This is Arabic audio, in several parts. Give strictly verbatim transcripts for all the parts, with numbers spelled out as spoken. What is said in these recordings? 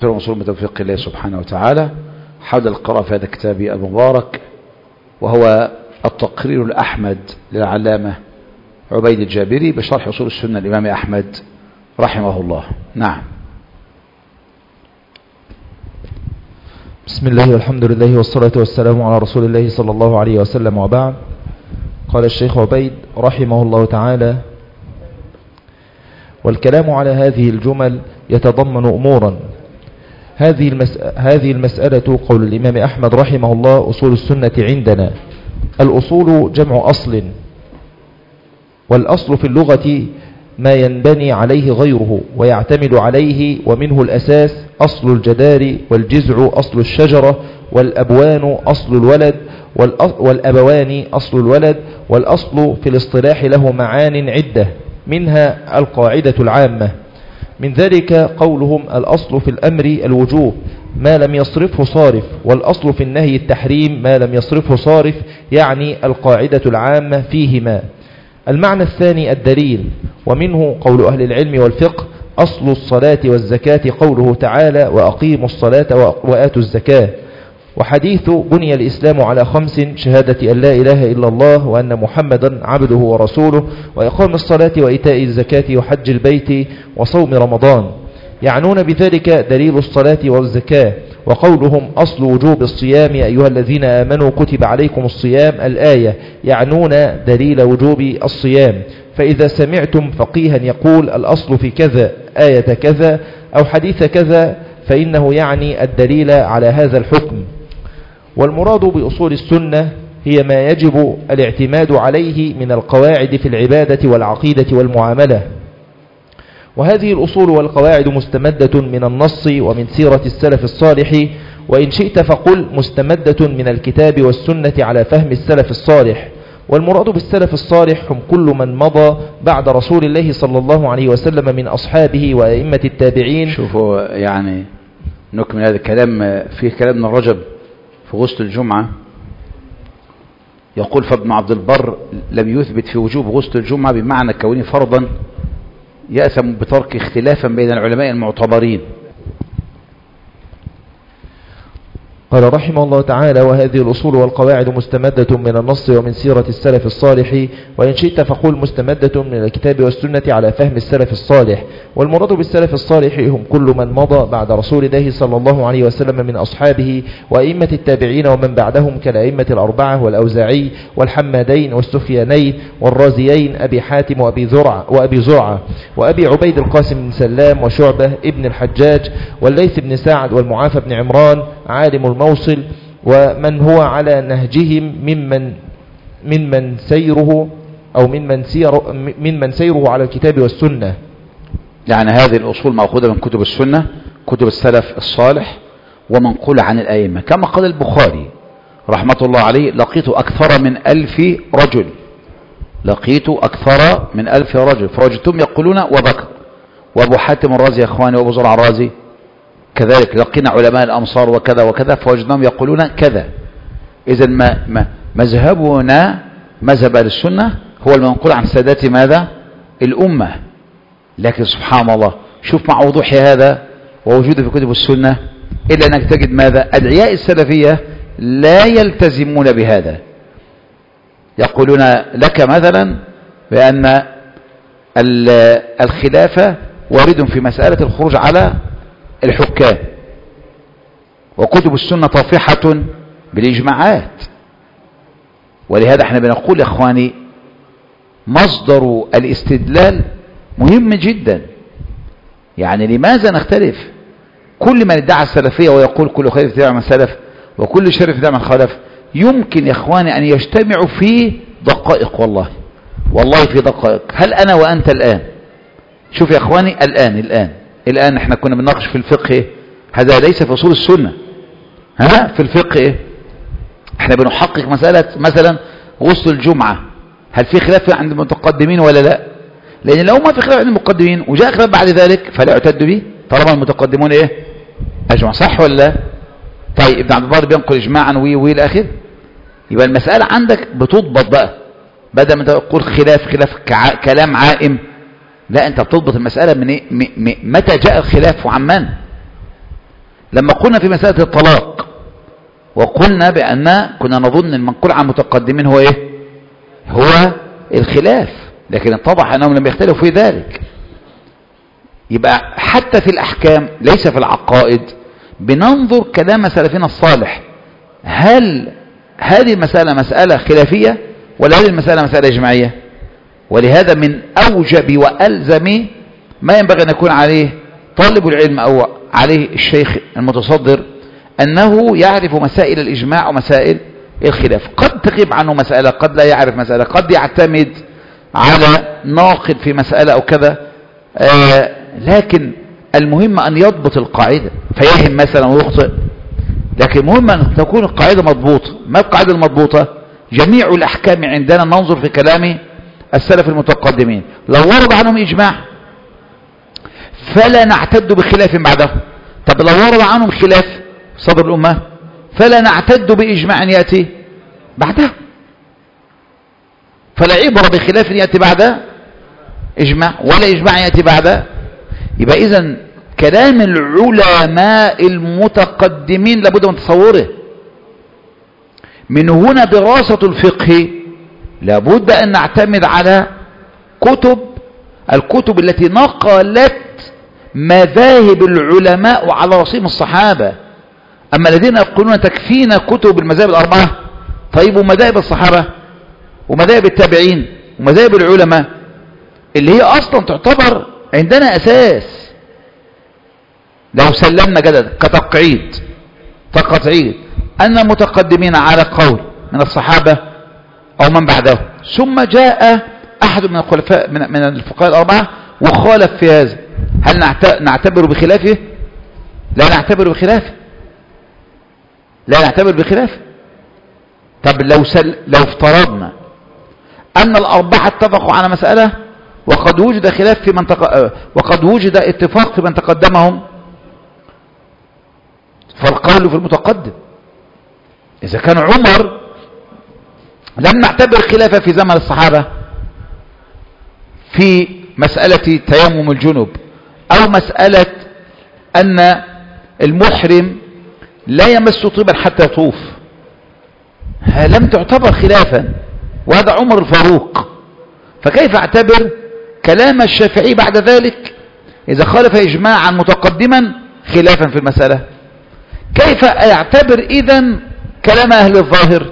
وصول بتوفيق الله سبحانه وتعالى حول القراءة في هذا الكتاب المبارك، وهو التقرير الأحمد للعلامة عبيد الجابري بشرح أصول السنة الإمام أحمد رحمه الله. نعم. بسم الله والحمد لله والصلاة والسلام على رسول الله صلى الله عليه وسلم، وبعد. قال الشيخ عبيد رحمه الله تعالى: والكلام على هذه الجمل يتضمن أمورا. هذه المس... هذه المسألة قول الإمام أحمد رحمه الله أصول السنة عندنا. الأصول جمع أصل، والأصل في اللغة ما ينبني عليه غيره ويعتمد عليه، ومنه الأساس أصل الجدار، والجذع أصل الشجرة، والأبوان أصل الولد، والأبوان أصل الولد. والأصل في الاصطلاح له معان عدة، منها القاعدة العامة. من ذلك قولهم: الأصل في الأمر الوجوب ما لم يصرفه صارف، والأصل في النهي التحريم ما لم يصرفه صارف، يعني القاعدة العامة فيهما. المعنى الثاني الدليل، ومنه قول أهل العلم والفقه: أصل الصلاة والزكاة قوله تعالى: وأقيموا الصلاة وآتوا الزكاة. وحديث بني الإسلام على خمس: شهادة أن لا إله إلا الله وأن محمدا عبده ورسوله، وإقام الصلاة وإيتاء الزكاة وحج البيت وصوم رمضان. يعنون بذلك دليل الصلاة والزكاة. وقولهم: أصل وجوب الصيام يا أيها الذين آمنوا كتب عليكم الصيام الآية، يعنون دليل وجوب الصيام. فإذا سمعتم فقيها يقول الأصل في كذا آية كذا أو حديث كذا، فإنه يعني الدليل على هذا الحكم. والمراد بأصول السنة هي ما يجب الاعتماد عليه من القواعد في العبادة والعقيدة والمعاملة. وهذه الأصول والقواعد مستمدة من النص ومن سيرة السلف الصالح، وإن شئت فقل مستمدة من الكتاب والسنة على فهم السلف الصالح. والمراد بالسلف الصالح هم كل من مضى بعد رسول الله صلى الله عليه وسلم من أصحابه وأئمة التابعين. شوفوا، يعني نكمل هذا الكلام. فيه كلام من الرجب في غسل الجمعة، يقول: فابن عبد البر لم يثبت في وجوب غسل الجمعة بمعنى كونه فرضا يأثم بترك، اختلافا بين العلماء المعتبرين. قال رحمه الله تعالى: وهذه الأصول والقواعد مستمدة من النص ومن سيرة السلف الصالح، وإن شئت فقل مستمدة من الكتاب والسنة على فهم السلف الصالح. والمراد بالسلف الصالح هم كل من مضى بعد رسول الله صلى الله عليه وسلم من أصحابه وأئمة التابعين ومن بعدهم كالأئمة الأربعة والأوزاعي والحمادين والسفيانين والرازيين أبي حاتم وأبي زرعة وأبي زرعة وأبي عبيد القاسم بن سلام وشعبة ابن الحجاج والليث بن سعد والمعافى بن عمران عالم الموصل، ومن هو على نهجهم ممن ممن سيره أو ممن سيره ممن سيره على الكتاب والسنة. يعني هذه الأصول مأخوذة من كتب السنة، كتب السلف الصالح، ومنقولة عن الأئمة. كما قال البخاري رحمة الله عليه: لقيت أكثر من ألف رجل لقيت أكثر من ألف رجل فوجدتهم يقولون وبكر، وأبو حاتم الرازي يا أخواني، وأبو زرع الرازي كذلك. لقينا علماء الأمصار وكذا وكذا فوجدناهم يقولون كذا. إذن ما ما مذهبنا مذهب أهل السنة هو المنقول عن سادات ماذا؟ الأمة. لكن سبحان الله، شوف مع وضوح هذا ووجوده في كتب السنة، إلا أنك تجد ماذا؟ أدعياء السلفية لا يلتزمون بهذا. يقولون لك مثلا بأن الخلافة وارد في مسألة الخروج على الحكام، وكتب السنة طافحة بالإجماعات. ولهذا احنا بنقول يا اخواني مصدر الاستدلال مهم جدا. يعني لماذا نختلف؟ كل من ادعى السلفية ويقول كل خير اتباع من سلف وكل شر اتباع من خلف، يمكن يا اخواني ان يجتمعوا في دقائق. والله والله في دقائق. هل انا وانت الان، شوف يا اخواني، الان الان الآن احنا كنا بنناقش في الفقه، هذا ليس في أصول السنة، ها في الفقه احنا بنحقق مسألة مثلا غسل الجمعة، هل في خلاف عند المتقدمين ولا لا؟ لأن لو ما في خلاف عند المقدمين وجاء خلاف بعد ذلك فلا يعتد به، طالما المتقدمون ايه أجمع، صح ولا لا؟ طيب ابن عبد البر بينقل إجماعا وي وي الآخر، يبقى المسألة عندك بتضبط بقى، بدل ما تقول خلاف خلاف كلام عائم، لا انت بتضبط المسألة من ايه؟ م م متى جاء الخلاف وعن من؟ لما قلنا في مسألة الطلاق وقلنا بأن كنا نظن المنقول عن متقدمين هو ايه؟ هو الخلاف، لكن اتضح أنهم لم يختلفوا في ذلك. يبقى حتى في الأحكام ليس في العقائد بننظر كلام سلفنا الصالح، هل هذه المسألة مسألة خلافية ولا هذه المسألة مسألة إجماعية؟ ولهذا من أوجب وألزم ما ينبغي أن يكون عليه طالب العلم أو عليه الشيخ المتصدر أنه يعرف مسائل الإجماع ومسائل الخلاف. قد تغيب عنه مسألة، قد لا يعرف مسألة، قد يعتمد على ناقد في مسألة أو كذا، آه لكن المهم أن يضبط القاعدة، فيهم مثلا ويخطئ، لكن مهم أن تكون القاعدة مضبوطة. ما القاعدة المضبوطة؟ جميع الأحكام عندنا ننظر في كلام السلف المتقدمين، لو ورد عنهم إجماع فلا نعتد بخلاف بعده. طب لو ورد عنهم خلاف صدر الأمة فلا نعتد بإجماع يأتي بعده، فلا عبرة بخلاف يأتي بعد إجماع ولا إجماع يأتي بعد. يبقى إذن كلام العلماء المتقدمين لابد من تصوره. من هنا دراسة الفقه لابد أن نعتمد على كتب الكتب التي نقلت مذاهب العلماء على رسيم الصحابة. أما الذين يقولون تكفينا كتب المذاهب الأربعة، طيب ومذاهب الصحابة ومذاهب التابعين ومذاهب العلماء اللي هي أصلا تعتبر عندنا أساس، لو سلمنا جدد كتقعيد كتقعيد أن المتقدمين على قول من الصحابة أو من بعده، ثم جاء أحد من الخلفاء من الفقهاء الأربعة وخالف في هذا، هل نعتبر بخلافه؟ لا نعتبر بخلافه، لا نعتبر بخلافه. طب لو سل لو افترضنا أن الأربعة اتفقوا على مسألة وقد وجد خلاف في من تق... وقد وجد اتفاق في من تقدمهم، فالقول في المتقدم. إذا كان عمر لم نعتبر خلافه في زمن الصحابة في مسألة تيمم الجنوب أو مسألة أن المحرم لا يمس طيبا حتى يطوف، لم تعتبر خلافا، وهذا عمر الفاروق. فكيف اعتبر كلام الشافعي بعد ذلك إذا خالف إجماعا متقدما خلافا في المسألة؟ كيف اعتبر إذن كلام أهل الظاهر؟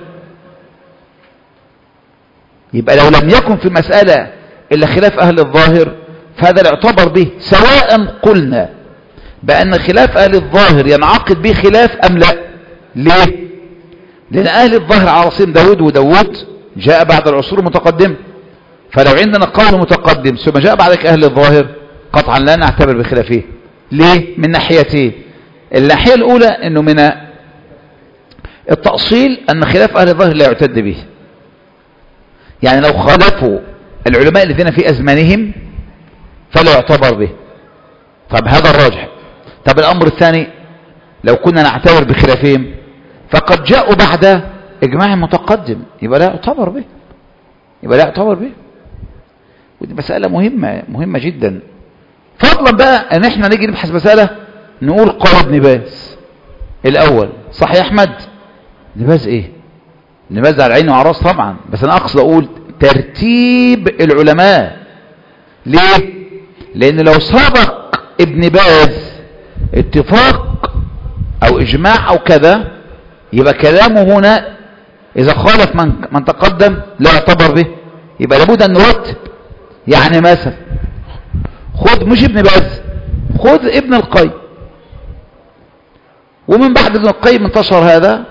يبقى لو لم يكن في المسألة إلا خلاف أهل الظاهر فهذا لا يعتبر به، سواء قلنا بأن خلاف أهل الظاهر ينعقد به خلاف أم لا. ليه؟ لأن أهل الظاهر على رسيم داود، وداود جاء بعد العصور المتقدمة، فلو عندنا قول متقدم ثم جاء بعدك أهل الظاهر قطعا لا نعتبر بخلافه. ليه؟ من ناحيتين. الناحية الأولى أنه من التأصيل أن خلاف أهل الظاهر لا يعتد به، يعني لو خالفوا العلماء الذين في أزمانهم فلا يعتبر به. طب هذا الراجح. طب الأمر الثاني، لو كنا نعتبر بخلافهم فقد جاءوا بعد إجماع متقدم، يبقى لا يعتبر به، يبقى لا يعتبر به. ودي مسألة مهمة مهمة جدا. فضلا بقى أن احنا نيجي نبحث مسألة نقول قال ابن باز الأول صح يا أحمد؟ ابن باز إيه؟ ابن باز على العين وعلى الراس طبعا، بس أنا أقصد أقول ترتيب العلماء. ليه؟ لأن لو سبق ابن باز اتفاق أو إجماع أو كذا يبقى كلامه هنا إذا خالف من, من تقدم لا يعتبر به، يبقى لابد أن نرتب. يعني مثلا خذ مش ابن باز، خذ ابن القيم، ومن بعد ابن القيم انتشر هذا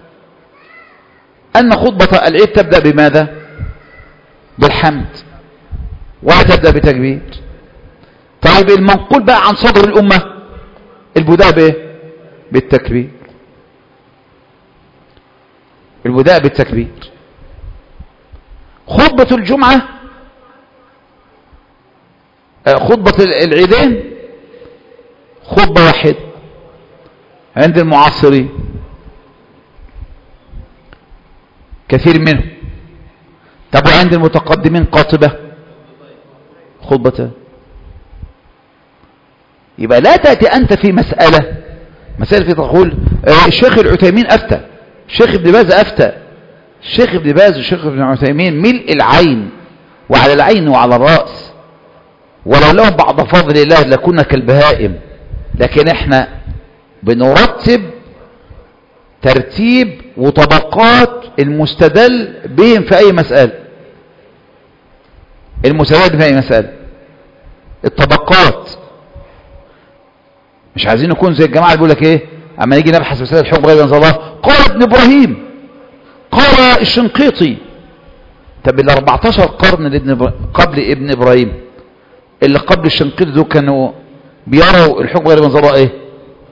أن خطبة العيد تبدأ بماذا؟ بالحمد، ولا تبدأ بتكبير. طيب المنقول بقى عن صدر الأمة البداء بايه؟ بالتكبير، البداء بالتكبير. خطبة الجمعة خطبة العيدين خطبة واحدة عند المعاصرين كثير منهم. طب وعند المتقدمين قاطبة خطبتان. يبقى لا تأتي أنت في مسألة مسائل في تقول آه الشيخ العثيمين افتى، الشيخ ابن باز افتى، الشيخ ابن باز والشيخ ابن عثيمين ملء العين وعلى العين وعلى الرأس، ولو لهم بعض فضل الله لكنا كالبهائم. لكن احنا بنرتب ترتيب وطبقات المستدل بهم في اي مسألة، المستدل في اي مسألة الطبقات. مش عايزين نكون زي الجماعة اللي بيقول لك ايه اما نيجي نبحث مسألة الحكم غير انزل الله قال ابن ابراهيم قال الشنقيطي. طب ال أربعتاشر قرن لابن قبل ابن ابراهيم اللي قبل الشنقيطي دول كانوا بيروا الحكم غير انزل الله ايه؟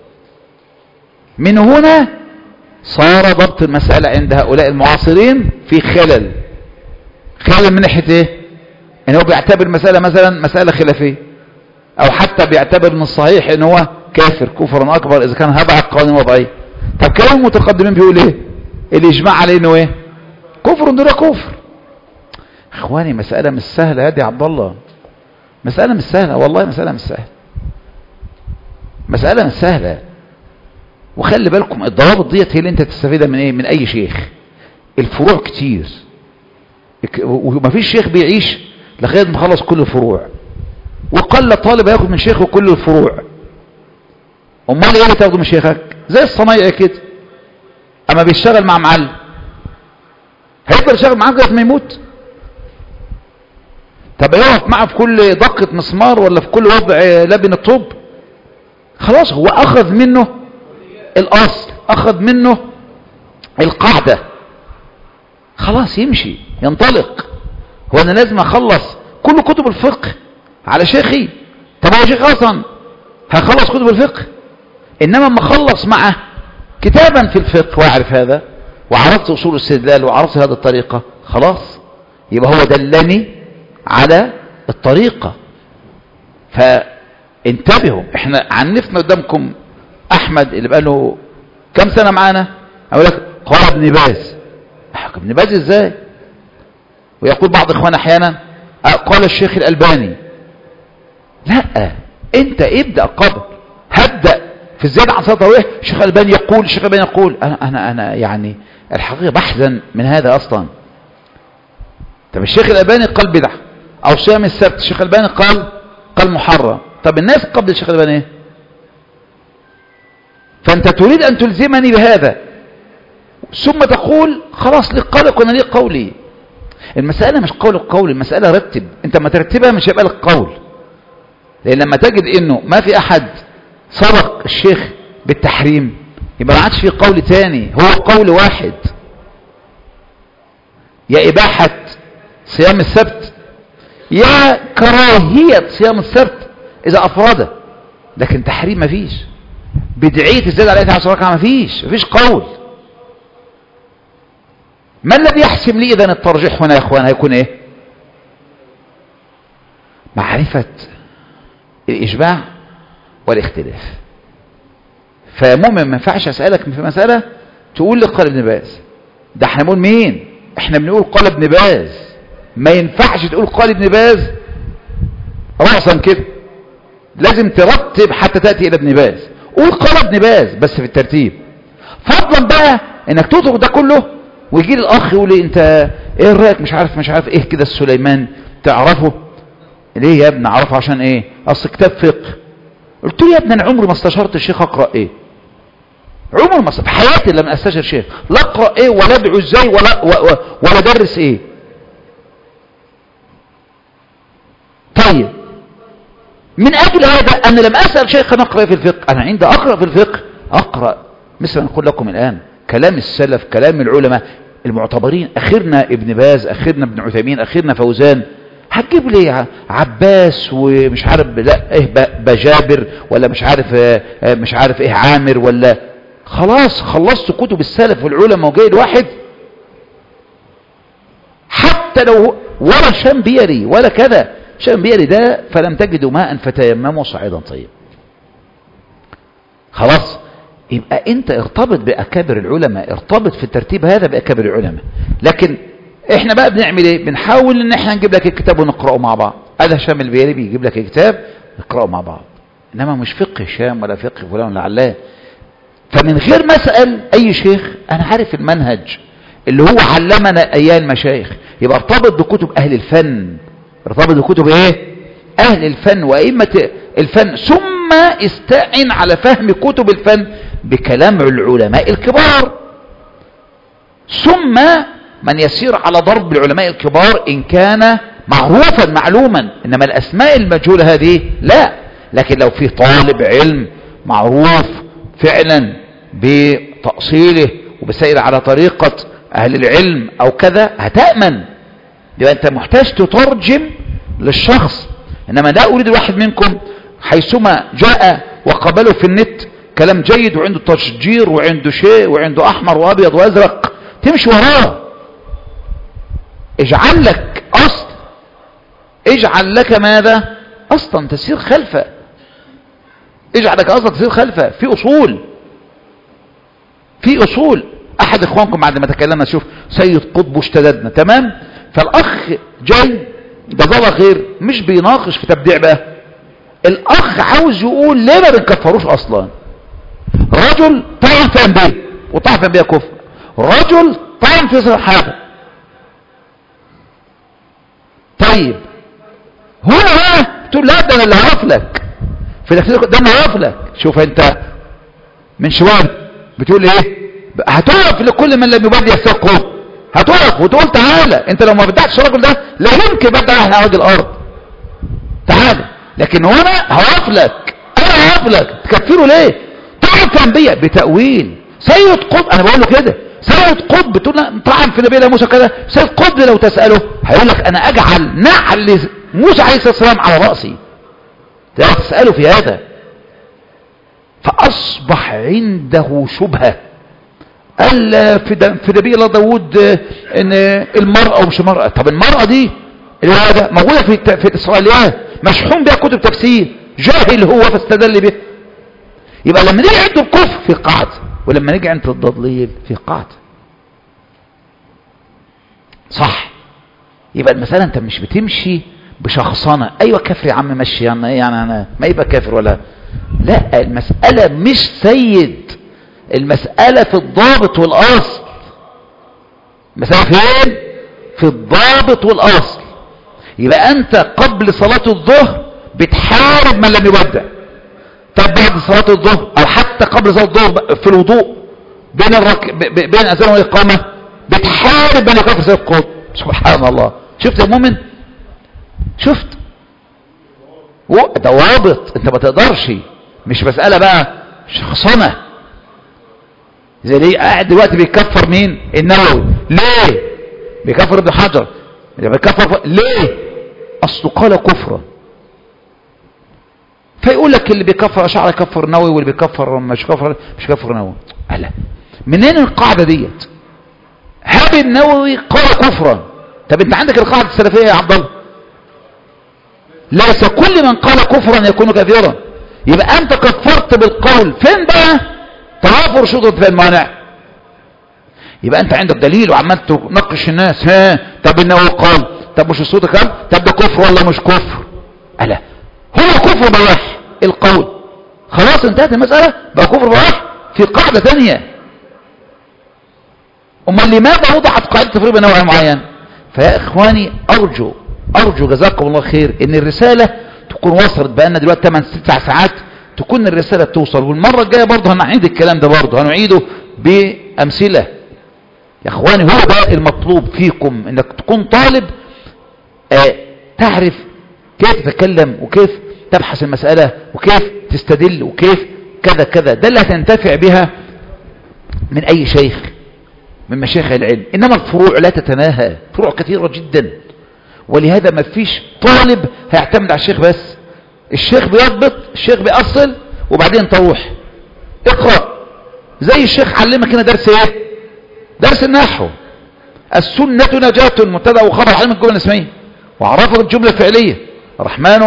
من هنا صار ضبط المسألة عند هؤلاء المعاصرين في خلل. خلل من ناحية ايه؟ ان هو بيعتبر المسألة مثلا مسألة خلافية، او حتى بيعتبر من الصحيح ان هو كافر كفرا اكبر اذا كان هبع القوانين الوضعية. طب كلام المتقدمين بيقول ايه؟ الاجماع عليه انه ايه؟ كفر دون كفر. اخواني مسألة مش سهلة يا دي عبد الله، مسألة مش سهلة والله، مسألة مش سهلة، مسألة مش سهلة. وخلي بالكم الضوابط ديت هي اللي انت تستفيدها من ايه؟ من اي شيخ. الفروع كتير ومفيش شيخ بيعيش لغايه ما خلص كل الفروع، وقل طالب ياخد من شيخه كل الفروع. امال ايه اللي تاخده من شيخك؟ زي الصنايعي كده اما بيشتغل مع معلم هيقدر يشتغل معاه لغايه ما يموت؟ طب يقف معه في كل دقه مسمار ولا في كل وضع لبن الطوب؟ خلاص هو اخذ منه الاصل، اخذ منه القاعده، خلاص يمشي ينطلق. هو انا لازم اخلص كل كتب الفقه على شيخي؟ طب هو شيخ اصلا هخلص كتب الفقه؟ انما اما اخلص معه كتابا في الفقه واعرف هذا وعرفت اصول الاستدلال وعرفت هذه الطريقه، خلاص يبقى هو دلني على الطريقه. فانتبهوا، احنا عنفنا قدامكم احمد اللي بقى له كم سنه معانا اقول لك قال ابن باز. ابن باز ازاي؟ ويقول بعض اخواننا احيانا قال الشيخ الالباني. لا، انت ابدا قبل، هبدا في الزياده عن صلاه التراويح الشيخ الالباني يقول، الشيخ الالباني يقول. انا انا انا يعني الحقيقه بحزن من هذا اصلا. طب الشيخ الالباني قال بدعه، او صيام السبت الشيخ الالباني قال قال محرم. طب الناس قبل الشيخ الالباني ايه؟ فانت تريد ان تلزمني بهذا ثم تقول خلاص لك قولك وانا لي قولي. المسألة مش قول القول، المسألة رتب. انت ما ترتبها مش هيبقى لك قول، لان لما تجد انه ما في احد سبق الشيخ بالتحريم يبقى ما عادش في قول تاني، هو قول واحد، يا اباحة صيام السبت يا كراهية صيام السبت اذا افرده، لكن تحريم ما فيش. بدعية الزيادة على عشر ركعة ما فيش، ما فيش قول. ما الذي يحسم لي اذا الترجيح هنا يا اخوان هيكون ايه؟ معرفة الاجماع والاختلاف. فمؤمن ما ينفعش اسالك في مساله تقول لي قال ابن باز، ده احنا بنقول مين؟ احنا بنقول قال ابن باز. ما ينفعش تقول قال ابن باز راسا كده، لازم ترتب حتى تاتي الى ابن باز. قول قال ابن باز بس في الترتيب. فضلا بقى انك تترك ده كله ويجي لي الاخ يقول لي انت ايه رايك مش عارف مش عارف ايه كده السليمان تعرفه ليه يا ابني؟ اعرفه عشان ايه؟ اصل كتاب فقه. قلت له يا ابني انا عمري ما استشرت الشيخ اقرا ايه، عمري ما في حياتي لما استشر شيخ لا اقرا ايه ولا ادعو ازاي ولا ولا ادرس ايه. طيب من اجل هذا انا لم اسال شيخ انا اقرا في الفقه، انا عندي اقرا في الفقه اقرا مثل ما نقول لكم الان كلام السلف، كلام العلماء المعتبرين، اخرنا ابن باز، اخرنا ابن عثيمين، اخرنا فوزان. هتجيب لي عباس ومش عارف لا ايه بجابر ولا مش عارف مش عارف ايه عامر ولا. خلاص خلصت كتب السلف والعلماء وجاي الواحد حتى لو ولا شنبيري ولا كذا. شنبيري ده فلم تجدوا ماء فتيمموا صعيدا طيب. خلاص يبقى انت ارتبط باكابر العلماء، ارتبط في الترتيب هذا باكابر العلماء. لكن احنا بقى بنعمل ايه؟ بنحاول ان احنا نجيب لك الكتاب ونقراه مع بعض. هذا هشام البيري بيجيب لك الكتاب نقراه مع بعض، انما مش فقه هشام ولا فقه فلان ولا علان. فمن غير ما اسال اي شيخ انا عارف المنهج اللي هو علمنا ايام المشايخ. يبقى ارتبط بكتب اهل الفن، ارتبط بكتب ايه اهل الفن وائمه الفن، ثم استعن على فهم كتب الفن بكلام العلماء الكبار، ثم من يسير على ضرب العلماء الكبار ان كان معروفا معلوما. انما الاسماء المجهوله هذه لا. لكن لو في طالب علم معروف فعلا بتأصيله وبسير على طريقة اهل العلم او كذا هتأمن. يبقى انت محتاج تترجم للشخص. انما لا اريد الواحد منكم حيثما جاء وقبله في النت كلام جيد وعنده تشجير وعنده شيء وعنده احمر وابيض وازرق تمشي وراه. اجعل لك اصل، اجعل لك ماذا اصلا تسير خلفه، اجعل لك اصلا تسير خلفه في اصول، في اصول. احد اخوانكم بعد ما تكلمنا شوف سيد قطب اشتددنا تمام، فالاخ جاي جزاه الله خير مش بيناقش في تبديع بقى، الاخ عاوز يقول ليه ما بنكفروش اصلا. رجل طعن في انبياء وطعن في انبياء كفر، رجل طعن في صحابه. طيب هنا بقى تقول لا ده انا اللي هقف لك في الاخير، ده انا هقف لك. شوف انت من شويه بتقول ايه؟ هتقف لكل من لم يبدع يستقوم، هتقف وتقول تعالى انت لو ما بدعتش الراجل ده لا يمكن بدع احنا راجل الارض، تعالى. لكن هنا هقف لك، انا هقف لك تكفره ليه؟ طعن في انبياء بتاويل. سيد قطب انا بقول له كده، سيد قطب بتقول لا طعن في نبينا موسى كذا، سيد قطب لو تساله هيقول لك انا اجعل نعل موسى عليه الصلاه والسلام على راسي، لا تساله في هذا. فاصبح عنده شبهه. قال في في نبي الله داود ان المراه ومش المراه. طب المراه دي اللي هو ده موجوده في في الاسرائيليات، مشحون بها كتب تفسير، جاهل هو فاستدل به. يبقى لما نيجي عند الكفر في قاعده، ولما نيجي عند التضليل في قاعده صح. يبقى المساله انت مش بتمشي بشخصنه، ايوه كافر يا عم مشي يعني ايه يعني انا ما يبقى كافر ولا لا. المساله مش سيد، المساله في الضابط والاصل. المساله فين؟ في الضابط والاصل. يبقى انت قبل صلاه الظهر بتحارب من لم يبدع. طب بعد صلاه الظهر او حتى قبل صلاه الظهر في الوضوء بين الرك... بين الاذان والاقامه بتحارب من يكفر سيد القطب. سبحان الله. شفت يا مؤمن؟ شفت ضوابط. انت ما تقدرش، مش مساله بقى شخصنه. زي ليه قاعد دلوقتي بيكفر مين؟ النووي. ليه بيكفر ابن حجر؟ بيكفر ليه؟ اصله قال كفرا. فيقول لك اللي بيكفر اشعري يكفر النووي، واللي بيكفر مش كفر مش كفر النووي. الا منين القاعده ديت؟ هاب النووي قال كفرا. طب انت عندك القاعده السلفيه يا عبد الله، ليس كل من قال كفرا يكون كافرا. يبقى انت كفرت بالقول. فين بقى توافر شروط في المانع؟ يبقى انت عندك دليل وعمال تناقش الناس. ها طب النووي قال، طب مش الصوت قال، طب ده كفر ولا مش كفر؟ الا هو كفر بواح القول، خلاص انتهت المساله بقى كفر بواح في قاعده ثانيه. امال لماذا وضعت قاعده تفريق بين نوع معين؟ فيا اخواني ارجو ارجو جزاكم الله خير ان الرساله تكون وصلت. بقالنا دلوقتي ثمانية تسع ساعات، تكون الرساله توصل. والمره الجايه برضه هنعيد الكلام ده، برضه هنعيده بامثله. يا اخواني هو ده المطلوب فيكم، انك تكون طالب آه تعرف كيف تتكلم وكيف تبحث المساله وكيف تستدل وكيف كذا كذا. ده اللي هتنتفع بها من اي شيخ من مشايخ العلم. انما الفروع لا تتناهى، فروع كثيره جدا. ولهذا ما فيش طالب هيعتمد على الشيخ بس. الشيخ بيضبط، الشيخ بيأصل، وبعدين تروح اقرأ. زي الشيخ علمك هنا درس ايه؟ درس النحو. السنة نجاة، مبتدأ وخبر، علم الجملة الاسمية وعرفت الجملة الفعلية. الرحمن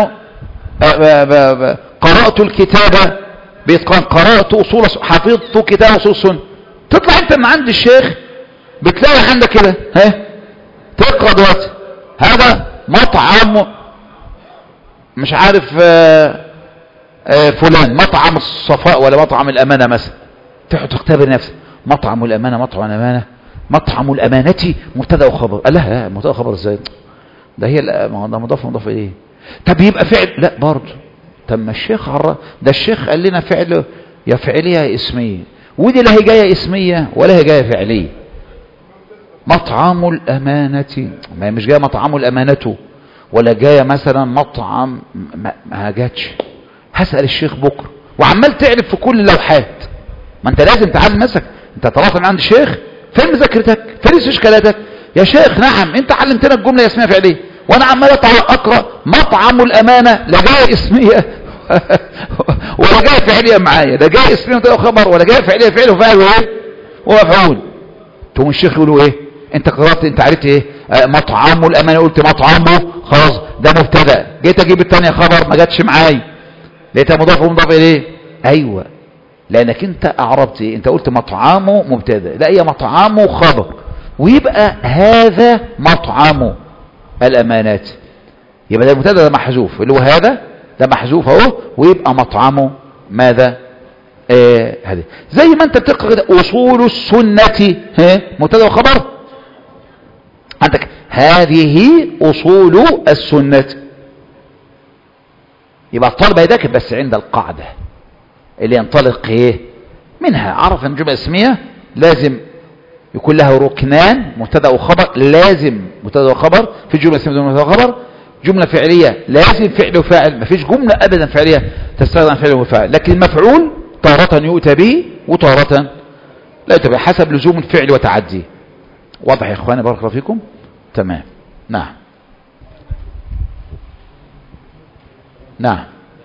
قرأت الكتاب بإتقان، قرأت أصول، حفظت كتاب أصول السنة. تطلع انت من عند الشيخ بتلاقي عندك كده ها تقرأ دلوقتي هذا مطعم مش عارف آآ آآ فلان، مطعم الصفاء ولا مطعم الأمانة مثلا. تقعد تختبر نفسك. مطعم الأمانة مطعم الأمانة مطعم الأمانة مبتدا وخبر. قال لها مبتدا وخبر ازاي؟ ده هي ده مضاف مضاف اليه. طب يبقى فعل؟ لا برضه. طب ما الشيخ عر... ده الشيخ قال لنا فعل يا فعليه يا اسميه، ودي لا هي جايه اسميه ولا هي جايه فعليه. مطعم الأمانة ما هي مش جايه مطعم الأمانة ولا جايه مثلا مطعم، ما, ما جاتش. هسأل الشيخ بكره وعمال تعرف في كل اللوحات. ما انت لازم تعلم نفسك. انت طلعت من عند الشيخ، فين مذاكرتك؟ فين استشكالاتك؟ يا شيخ نعم انت علمتنا الجمله اسميه فعليه، وانا عمال اقرا مطعم الامانه لا جايه اسميه ولا جايه فعليه معايا، ده جايه اسميه خبر ولا جايه فعليه فعل وفاعل وايه ومفعول. تقوم الشيخ يقولوا ايه؟ انت قرات انت عرفت ايه؟ آه مطعم الامانه، قلت مطعمه خلاص ده مبتدا، جيت اجيب الثانيه خبر ما جاتش معايا، لقيتها مضاف ومضاف اليه. ايوه لانك انت اعربت ايه؟ انت قلت مطعمه مبتدا، لا هي مطعمه خبر، ويبقى هذا مطعم الامانات. يبقى ده المبتدا ده محذوف، اللي هو هذا ده محذوف اهو، ويبقى مطعمه ماذا؟ آه هذه. زي ما انت بتقرا كده اصول السنه، ها مبتدا وخبر، عندك هذه اصول السنه. يبقى الطالب هيذاكر بس عند القاعده اللي ينطلق ايه منها. عرف ان جمله اسميه لازم يكون لها ركنان، مبتدا وخبر، لازم مبتدا وخبر في جمله اسميه مبتدا وخبر. جمله فعليه لازم فعل وفاعل، ما فيش جمله ابدا فعليه تستخدم فعل وفاعل. لكن المفعول تارة يؤتى به وتارة لا يؤتى به حسب لزوم الفعل وتعديه. واضح يا اخواني؟ بارك الله فيكم. تمام. نعم نعم.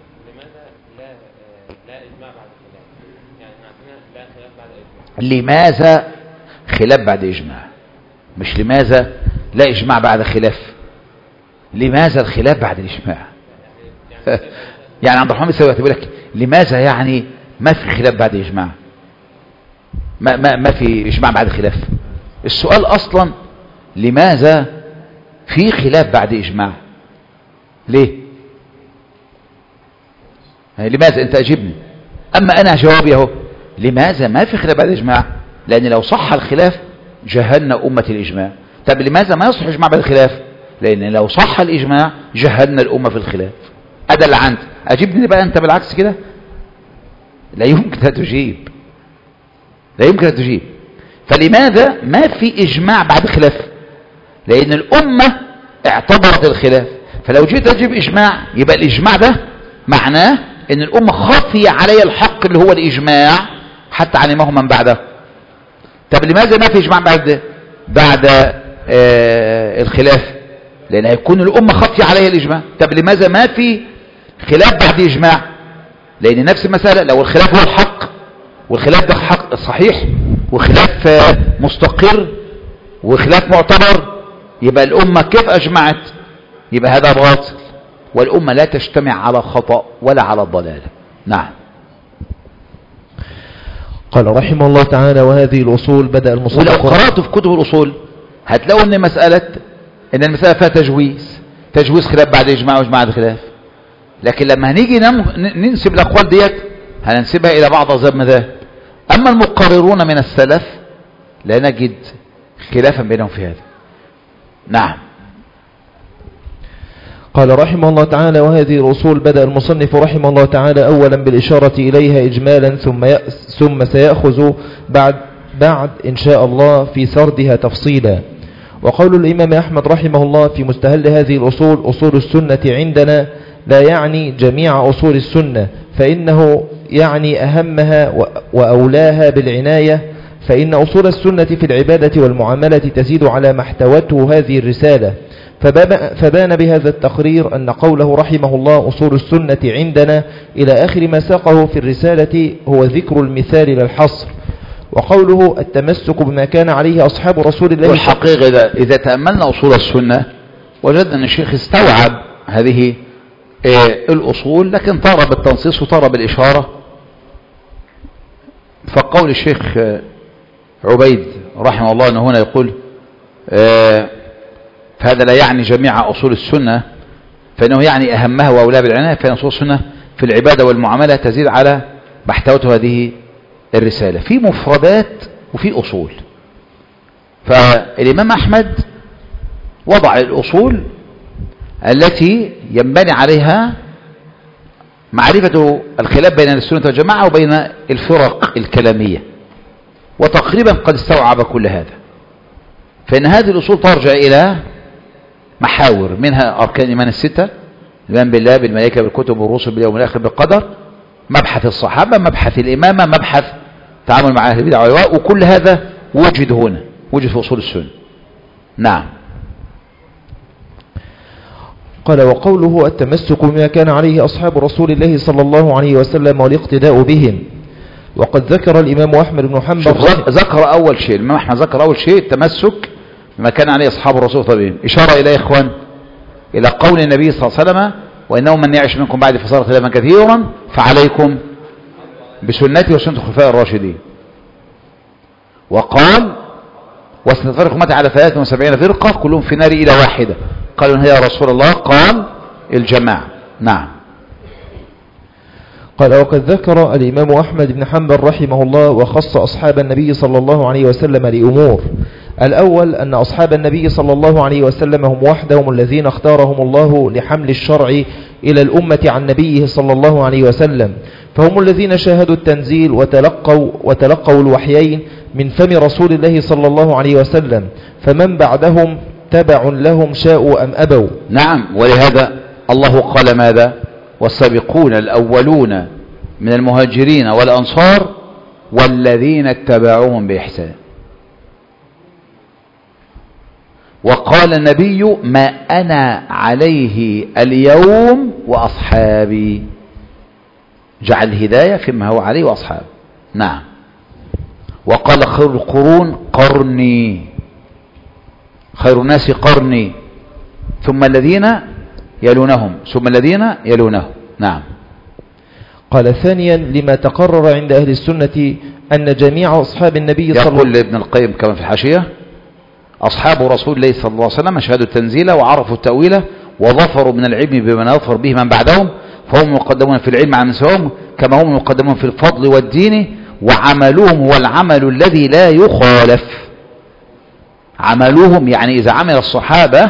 لماذا خلاف بعد إجماع؟ مش لماذا لا إجماع بعد خلاف. لماذا الخلاف بعد الإجماع؟ يعني عبد الرحمن السوي يقول لك لماذا يعني ما في خلاف بعد إجماع، ما, ما, ما في إجماع بعد خلاف. السؤال أصلا لماذا في خلاف بعد إجماع؟ ليه؟ لماذا؟ أنت أجيبني. أما أنا جوابي أهو، لماذا ما في خلاف بعد الإجماع؟ لأن لو صح الخلاف جهلنا أمة الإجماع. طب لماذا ما يصح إجماع بعد الخلاف؟ لأن لو صح الإجماع جهلنا الأمة في الخلاف. هذا اللي عندي. أجيبني بقى أنت بالعكس كده؟ لا يمكن أن تجيب، لا يمكن أن تجيب. فلماذا ما في إجماع بعد خلاف؟ لأن الأمة اعتبرت الخلاف. فلو جيت أجيب إجماع يبقى الإجماع ده معناه ان الامة خفي علي الحق اللي هو الاجماع حتى علمه من بعده. طب لماذا ما في اجماع بعد بعد آه الخلاف؟ لان هيكون الامة خفي عليها الاجماع. طب لماذا ما في خلاف بعد اجماع؟ لان نفس المسألة لو الخلاف هو الحق والخلاف ده حق صحيح وخلاف آه مستقر وخلاف معتبر، يبقى الامة كيف اجمعت؟ يبقى هذا باطل، والأمة لا تجتمع على خطأ ولا على الضلال. نعم. قال رحمه الله تعالى وهذه الأصول بدأ المصنف. ولو قرأتوا في كتب الأصول هتلاقوا ان مسألة ان المسألة فيها تجويز، تجويز خلاف بعد إجماع وإجماع بعد خلاف. لكن لما هنيجي ننسب الأقوال ديت هننسبها إلى بعض أصحاب المذاهب. أما المقررون من السلف لا نجد خلافا بينهم في هذا. نعم. قال رحمه الله تعالى وهذه الأصول بدأ المصنف رحمه الله تعالى أولا بالإشارة إليها إجمالا ثم ثم سيأخذ بعد بعد إن شاء الله في سردها تفصيلا. وقول الإمام أحمد رحمه الله في مستهل هذه الأصول أصول السنة عندنا لا يعني جميع أصول السنة، فإنه يعني أهمها وأولاها بالعناية، فإن أصول السنة في العبادة والمعاملة تزيد على ما احتوته هذه الرسالة. فبان بهذا التقرير أن قوله رحمه الله أصول السنة عندنا إلى آخر ما ساقه في الرسالة هو ذكر المثال للحصر. وقوله التمسك بما كان عليه أصحاب رسول الله. والحقيقة إذا, إذا تأملنا أصول السنة وجدنا أن الشيخ استوعب هذه الأصول، لكن طار بالتنصيص وطار بالإشارة. فقول الشيخ عبيد رحمه الله أنه هنا يقول فهذا لا يعني جميع أصول السنة، فإنه يعني أهمها وأولى بالعناية، فإن أصول السنة في العبادة والمعاملة تزيد على ما احتوته هذه الرسالة، في مفردات وفي أصول. فالإمام أحمد وضع الأصول التي ينبني عليها معرفة الخلاف بين السنة والجماعة وبين الفرق الكلامية، وتقريبا قد استوعب كل هذا. فإن هذه الأصول ترجع إلى محاور، منها أركان الإيمان الستة: الإيمان بالله، بالملائكة، بالكتب، بالرسل، باليوم الآخر، بالقدر، مبحث الصحابة، مبحث الإمامة، مبحث تعامل مع أهل البدع والأهواء، وكل هذا وجد هنا، وجد في أصول السنة. نعم. قال: وقوله التمسك بما كان عليه أصحاب رسول الله صلى الله عليه وسلم والاقتداء بهم. وقد ذكر الإمام أحمد بن حنبل، ذكر أول شيء الإمام أحمد ذكر أول شيء التمسك بما كان عليه أصحاب الرسول صلى الله عليه وسلم، إشارة إلى إخوان إلى قول النبي صلى الله عليه وسلم: وإنه من يعش منكم بعد فصار اختلافا كثيرا فعليكم بسنتي وسنة الخلفاء الراشدين. وقال: وستفترق أمتي على ثلاث وسبعين فرقة كلهم في نار إلى واحدة. قالوا: هي يا رسول الله؟ قال: الجماعة. نعم. قال: وقد ذكر الإمام أحمد بن حنبل رحمه الله وخص أصحاب النبي صلى الله عليه وسلم لأمور. الأول أن أصحاب النبي صلى الله عليه وسلم هم وحدهم الذين اختارهم الله لحمل الشرع إلى الأمة عن نبيه صلى الله عليه وسلم، فهم الذين شاهدوا التنزيل وتلقوا, وتلقوا الوحيين من فم رسول الله صلى الله عليه وسلم، فمن بعدهم تبع لهم شاءوا أم أبوا. نعم. ولهذا الله قال ماذا؟ والسابقون الأولون من المهاجرين والأنصار والذين اتبعوهم بإحسان. وقال النبي: ما أنا عليه اليوم وأصحابي. جعل الهداية فيما هو عليه وأصحابه. نعم. وقال: خير القرون قرني، خير الناس قرني، ثم الذين يلونهم، ثم الذين يلونهم. نعم. قال: ثانيا لما تقرر عند أهل السنة أن جميع أصحاب النبي صلى الله عليه وسلم، يقول ابن القيم كما في الحاشية: أصحاب رسول الله صلى الله عليه وسلم شهدوا التنزيل وعرفوا التأويل وظفروا من العلم بما يظفر به من بعدهم، فهم مقدمون في العلم عن سواهم كما هم مقدمون في الفضل والدين، وعملوهم هو العمل الذي لا يخالف. عملوهم يعني إذا عمل الصحابة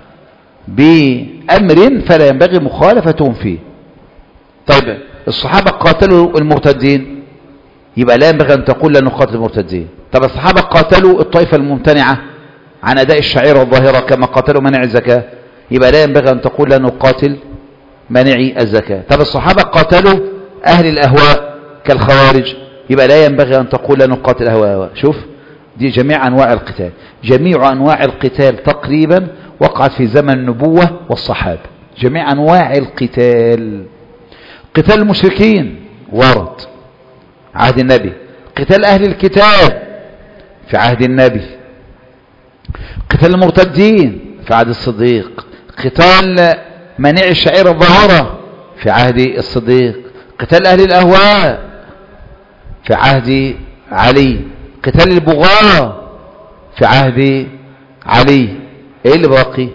بأمر فلا ينبغي مخالفتهم فيه. طيب الصحابة قاتلوا المرتدين، يبقى لا ينبغي أن تقول لا نقاتل المرتدين. طب الصحابة قاتلوا الطائفة الممتنعة عن أداء الشعيرة الظاهرة كما قاتلوا منع الزكاة، يبقى لا ينبغي أن تقول لا نقاتل منعي الزكاة. طب الصحابة قاتلوا أهل الأهواء كالخوارج، يبقى لا ينبغي أن تقول لا نقاتل أهواء. شوف، دي جميع أنواع القتال. جميع أنواع القتال تقريبا وقعت في زمن النبوة والصحابة. جميع أنواع القتال. قتال المشركين ورد عهد النبي، قتال أهل الكتاب في عهد النبي، قتال المرتدين في عهد الصديق، قتال منع الشعيرة الظاهرة في عهد الصديق، قتال أهل الأهواء في عهد علي، قتال البغاة في عهد علي. ايه اللي باقي؟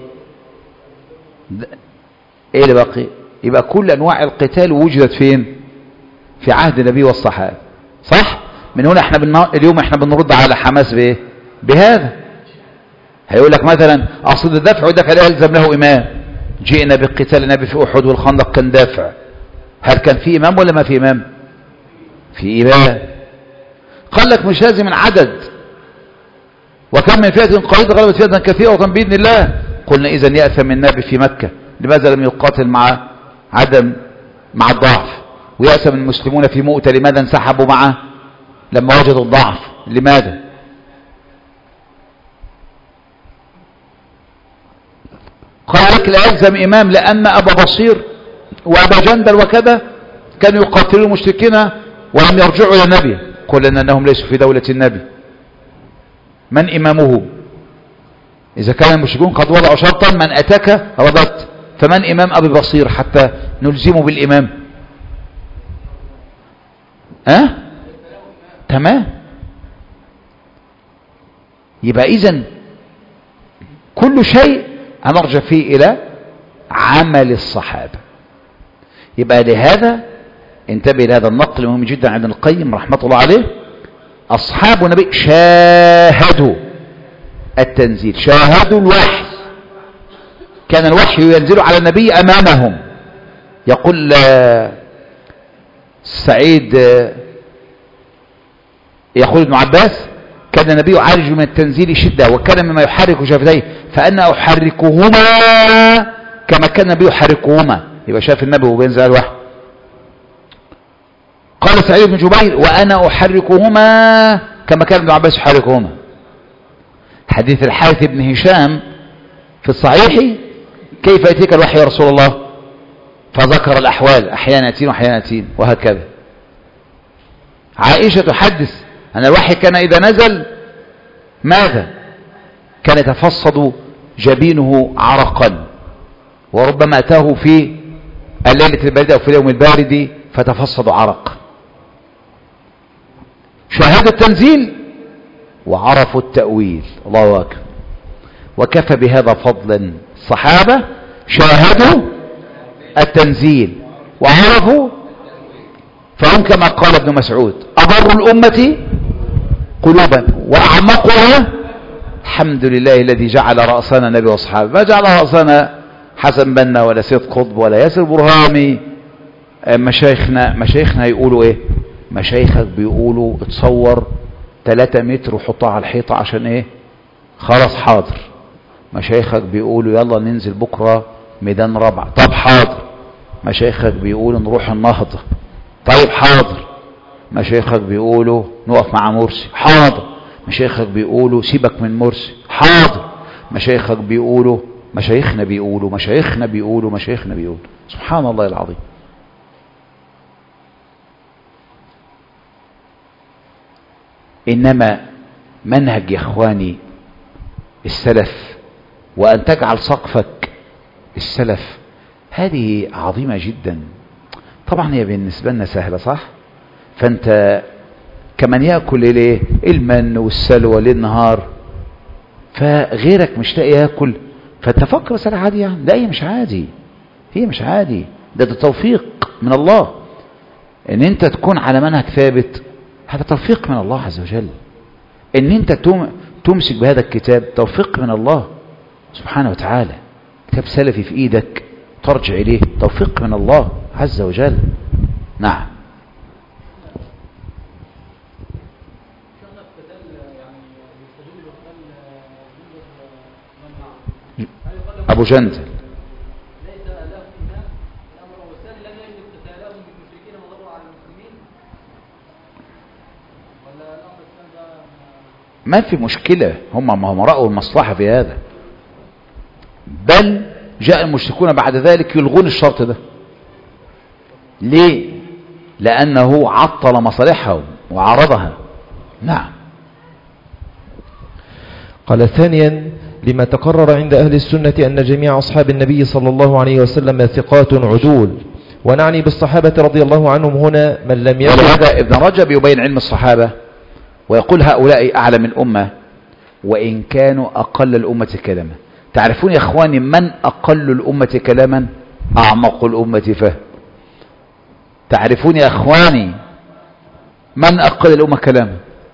ايه اللي باقي؟ يبقى كل انواع القتال وجدت فين؟ في عهد النبي والصحابه. صح؟ من هنا احنا بن... اليوم احنا بنرد على حماس بايه؟ بهذا. هيقول لك مثلا اصل الدفع والدفع لا يلزم له امام. جئنا بقتال النبي في احد والخندق كان دافع. هل كان في امام ولا ما في امام؟ في امام. قال لك مش لازم العدد، وكم من فئة قليلة غلبت فئة كثيرة بإذن الله. قلنا إذن يأثم النبي في مكة، لماذا لم يقاتل مع عدم مع الضعف؟ ويأثم المسلمون في مؤتة، لماذا انسحبوا معه لما وجدوا الضعف؟ لماذا؟ قال لك لا يلزم إمام، لأن أبا بصير وأبا جندل وكذا كانوا يقاتلوا المشركين ولم يرجعوا إلى النبي. قلنا أنهم ليسوا في دولة النبي. من إمامه؟ إذا كان المشركون قد وضعوا شرطا من أتاك رضت، فمن إمام أبي بصير حتى نلزمه بالإمام؟ أه؟ تمام. يبقى إذن كل شيء هنرجع فيه إلى عمل الصحابة. يبقى لهذا انتبه لهذا النقل مهم جدا عند ابن القيم رحمة الله عليه. أصحاب النبي شاهدوا التنزيل، شاهدوا الوحي، كان الوحي ينزل على النبي أمامهم. يقول سعيد، يقول ابن عباس كان النبي يعالج من التنزيل شدة وكان مما يحرك شفتيه فأنا أحركهما كما كان النبي يحركهما. يبقى شاف النبي وبينزل الوحي. قال سعيد بن جبير وأنا أحركهما كما كان ابن عباس يحركهما. حديث الحارث بن هشام في الصحيح كيف يأتيك الوحي يا رسول الله، فذكر الأحوال أحيانا يأتين وأحيانا يأتين وهكذا. عائشة تحدث أن الوحي كان إذا نزل ماذا؟ كان يتفصد جبينه عرقا، وربما أتاه في الليلة الباردة أو في اليوم البارد فتفصد عرق. شاهدوا التنزيل وعرفوا التأويل. الله أكبر. وكفى بهذا فضلا. الصحابة شاهدوا التنزيل وعرفوا، فهم كما قال ابن مسعود أبر الأمة قلوبا وأعمقها الحمد لله الذي جعل رأسنا النبي واصحابه، ما جعل رأسنا حسن بنا ولا سيد قطب ولا ياسر برهامي. مشايخنا مشايخنا يقولوا ايه؟ مشايخك بيقولوا اتصور ثلاثة متر وحطها على الحيطة عشان ايه؟ خلاص حاضر. مشايخك بيقولوا يلا ننزل بكرة ميدان رابعة، طب حاضر. مشايخك بيقولوا نروح النهضة، طيب حاضر. مشايخك بيقولوا نقف مع مرسي، حاضر. مشايخك بيقولوا سيبك من مرسي، حاضر. مشايخك بيقولوا مشايخنا بيقولوا مشايخنا بيقولوا مشايخنا بيقولوا سبحان الله العظيم. إنما منهج يا إخواني السلف، وأن تجعل سقفك السلف، هذه عظيمة جدا. طبعا هي بالنسبة لنا سهلة صح؟ فأنت كمن يأكل إليه المن والسلوى للنهار، فغيرك مش لاقي يأكل، فتفكر مسألة عادية يعني. لا هي مش عادي، هي مش عادي، ده, ده توفيق من الله. ان انت تكون على منهج ثابت هذا توفيق من الله عز وجل. ان انت تمسك بهذا الكتاب توفيق من الله سبحانه وتعالى. كتاب سلفي في ايدك ترجع اليه توفيق من الله عز وجل. نعم. أبو جندل ما في مشكلة، هم ما هم رأوا المصلحة في هذا، بل جاء المشركون بعد ذلك يلغون الشرط ده. ليه؟ لأنه عطل مصالحهم وعرضها. نعم. قال ثانيا لما تقرر عند أهل السنة أن جميع أصحاب النبي صلى الله عليه وسلم ثقات عدول، ونعني بالصحابة رضي الله عنهم هنا من لم يكن. ولهذا ابن رجب يبين علم الصحابة ويقول هؤلاء أعلم الأمة وإن كانوا أقل الأمة كلاما. تعرفون يا أخواني من أقل الأمة كلاما؟ أعمق الأمة فهم. تعرفون يا أخواني من أقل الأمة كلاما؟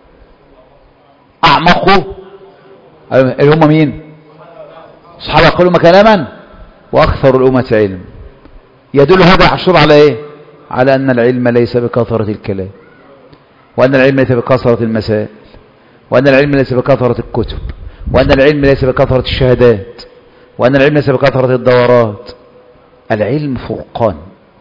أعمق اللي هم مين؟ صحابة أقل الأمة كلاما وأكثر الأمة علم. يدل هذا عشر على إيه؟ على أن العلم ليس بكثرة الكلام، وأن العلم ليس بكثرة المسائل، وأن العلم ليس بكثرة الكتب، وأن العلم ليس بكثرة الشهادات، وأن العلم ليس بكثرة الدورات. العلم فرقان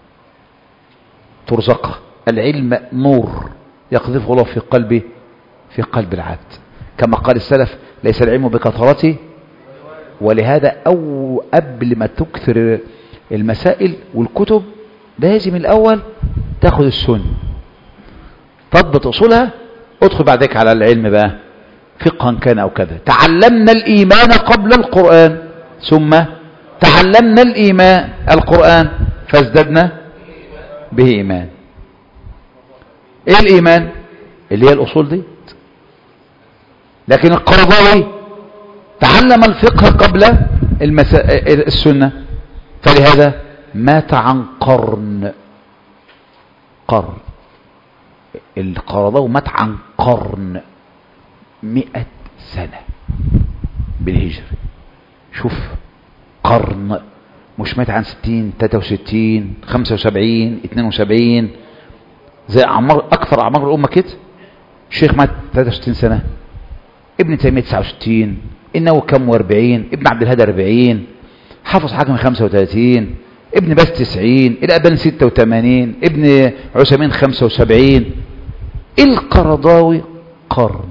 ترزقه، العلم نور يقذفه الله في قلبه في قلب العبد، كما قال السلف ليس العلم بكثرته. ولهذا أو قبل ما تكثر المسائل والكتب لازم الأول تأخذ السنة تضبط أصولها، ادخل بعد ذلك على العلم بقى فقها كان أو كذا. تعلمنا الإيمان قبل القرآن، ثم تعلمنا الإيمان القرآن فازددنا به إيمان. إيه الإيمان؟ اللي هي الأصول دي. لكن القرضاوي تعلم الفقه قبل المسا... السنة، فلهذا مات عن قرن قرن. القرضاوي مات عن قرن، مئة سنة بالهجري. شوف قرن، مش مات عن ستين، تلاتة وستين، خمسة وسبعين، اتنين وسبعين، زي أعمار أكثر أعمار الأمة كده. الشيخ مات تلاتة وستين سنة، ابن تيمية تسعة وستين، النووي كم واربعين، ابن عبد الهادي أربعين، حافظ حكم خمسة وثلاثين، ابن باز تسعين، الألباني ستة وثمانين، ابن عثيمين خمسة وسبعين. القرضاوي قرن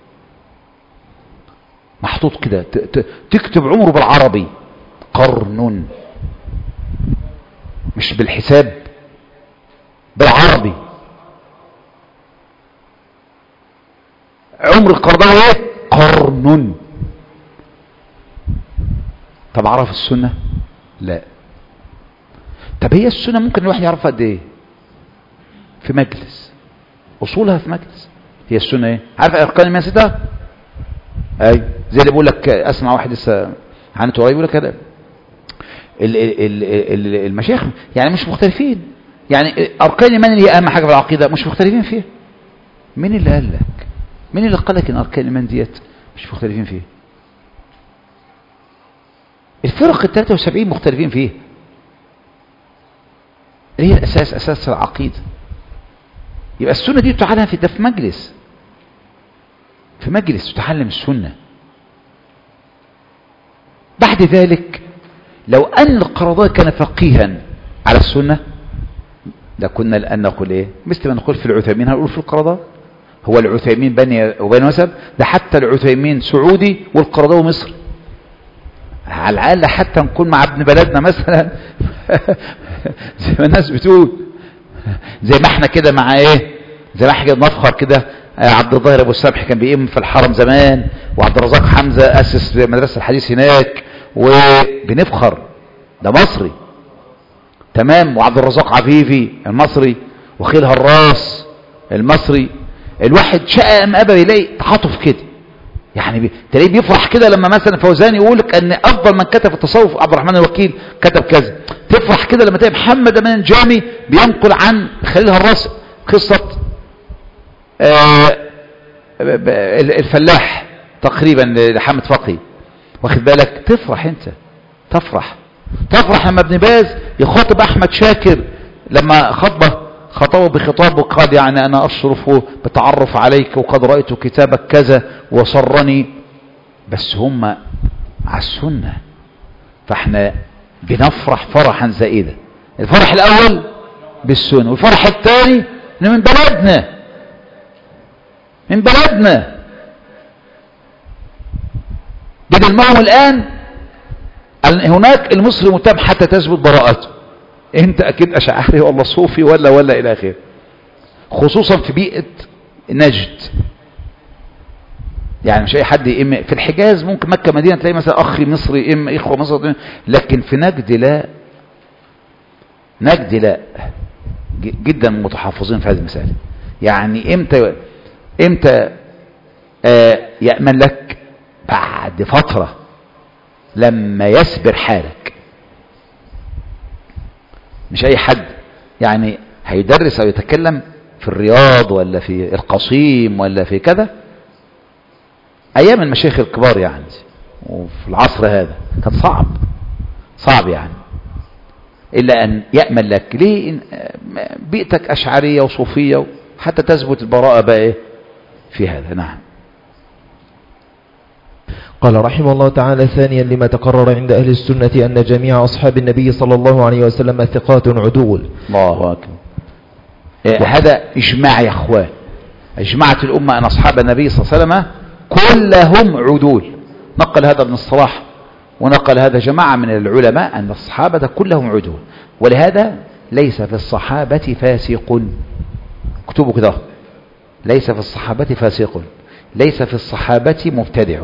محطوط كده، تكتب عمره بالعربي قرن، مش بالحساب، بالعربي. عمر القرضاوي قرن. طب عرف السنة؟ لا. طب هي السنة ممكن الواحد يعرفها قد ايه؟ في مجلس، اصولها في مجلس. هي السنة ايه؟ عارف اركان المية ستة؟ اي زي اللي بيقول لك، اسمع واحد لسه عنته قريب يقول لك كده، المشايخ يعني مش مختلفين، يعني اركان الايمان اللي هي اهم حاجه في العقيده مش مختلفين فيها. مين اللي قال لك؟ مين اللي قال لك ان اركان الايمان ديت مش مختلفين فيها؟ الفرق ال ثلاثة وسبعين مختلفين فيها، هي الاساس، اساس العقيده. يبقى السنه دي تتعلم في ده في مجلس، في مجلس تتعلم السنه. بعد ذلك لو أن القرضاوي كان فقيها على السنة لكنا الآن نقول إيه؟ مثل ما نقول في العثيمين هنقول في القرضاوي. هو العثيمين بني وبني وسب، ده حتى العثيمين سعودي والقرضاوي مصري. على الأقل حتى نكون مع ابن بلدنا مثلا زي ما الناس بتقول، زي ما احنا كده مع ايه، زي ما احنا كده نفخر كده. عبد الظاهر ابو السمح كان بيقيم في الحرم زمان، وعبد الرزاق حمزة اسس مدرسة الحديث هناك، وبنفخر ده مصري تمام. وعبد الرزاق عفيفي المصري، وخيل هراس المصري. الواحد شقى ام ابى يلاقي تعاطف كده، يعني تلاقيه بيفرح كده لما مثلا فوزان يقول لك ان افضل من كتب في التصوف عبد الرحمن الوكيل كتب كذا. تفرح كده لما تلاقي محمد امان الجامي بينقل عن خليل هراس قصة آه الفلاح تقريبا لحمد فقي، واخد بالك؟ تفرح انت، تفرح تفرح لما ابن باز يخاطب احمد شاكر لما خطبه خطبه بخطاب وقال يعني انا اشرف بتعرف عليك وقد رأيت كتابك كذا وصرني. بس هم على السنة، فاحنا بنفرح فرحا زائدا. الفرح الاول بالسنة، والفرح الثاني انه من بلدنا، من بلدنا بدل ما هو الآن هناك المصري متهم حتى تثبت براءته. انت اكيد اشعري ولا صوفي ولا ولا الى اخره، خصوصا في بيئة نجد. يعني مش اي حد يئم في الحجاز، ممكن مكة مدينة تلاقي مثلا اخي مصري يئم، اخوة مصري، لكن في نجد لا، نجد لا، جدا متحفظين في هذه المسألة. يعني امتى امتى آه يأمن لك؟ بعد فترة لما يسبر حالك. مش اي حد يعني هيدرس او يتكلم في الرياض ولا في القصيم ولا في كذا. ايام المشايخ الكبار يعني وفي العصر هذا كان صعب صعب يعني، الا ان يأمن لك. ليه؟ بيئتك اشعرية وصوفية حتى تثبت البراءة بقى ايه في هذا. نعم. قال رحمه الله تعالى: ثانيا لما تقرر عند أهل السنة أن جميع أصحاب النبي صلى الله عليه وسلم ثقات عدول. الله أكبر. إيه هذا إجماع يا أخوان، اجمعت الأمة أن أصحاب النبي صلى الله عليه وسلم كلهم عدول. نقل هذا ابن الصلاح ونقل هذا جماعة من العلماء أن الصحابة كلهم عدول. ولهذا ليس في الصحابة فاسق. اكتبوا كده: ليس في الصحابة فاسق، ليس في الصحابة مبتدع،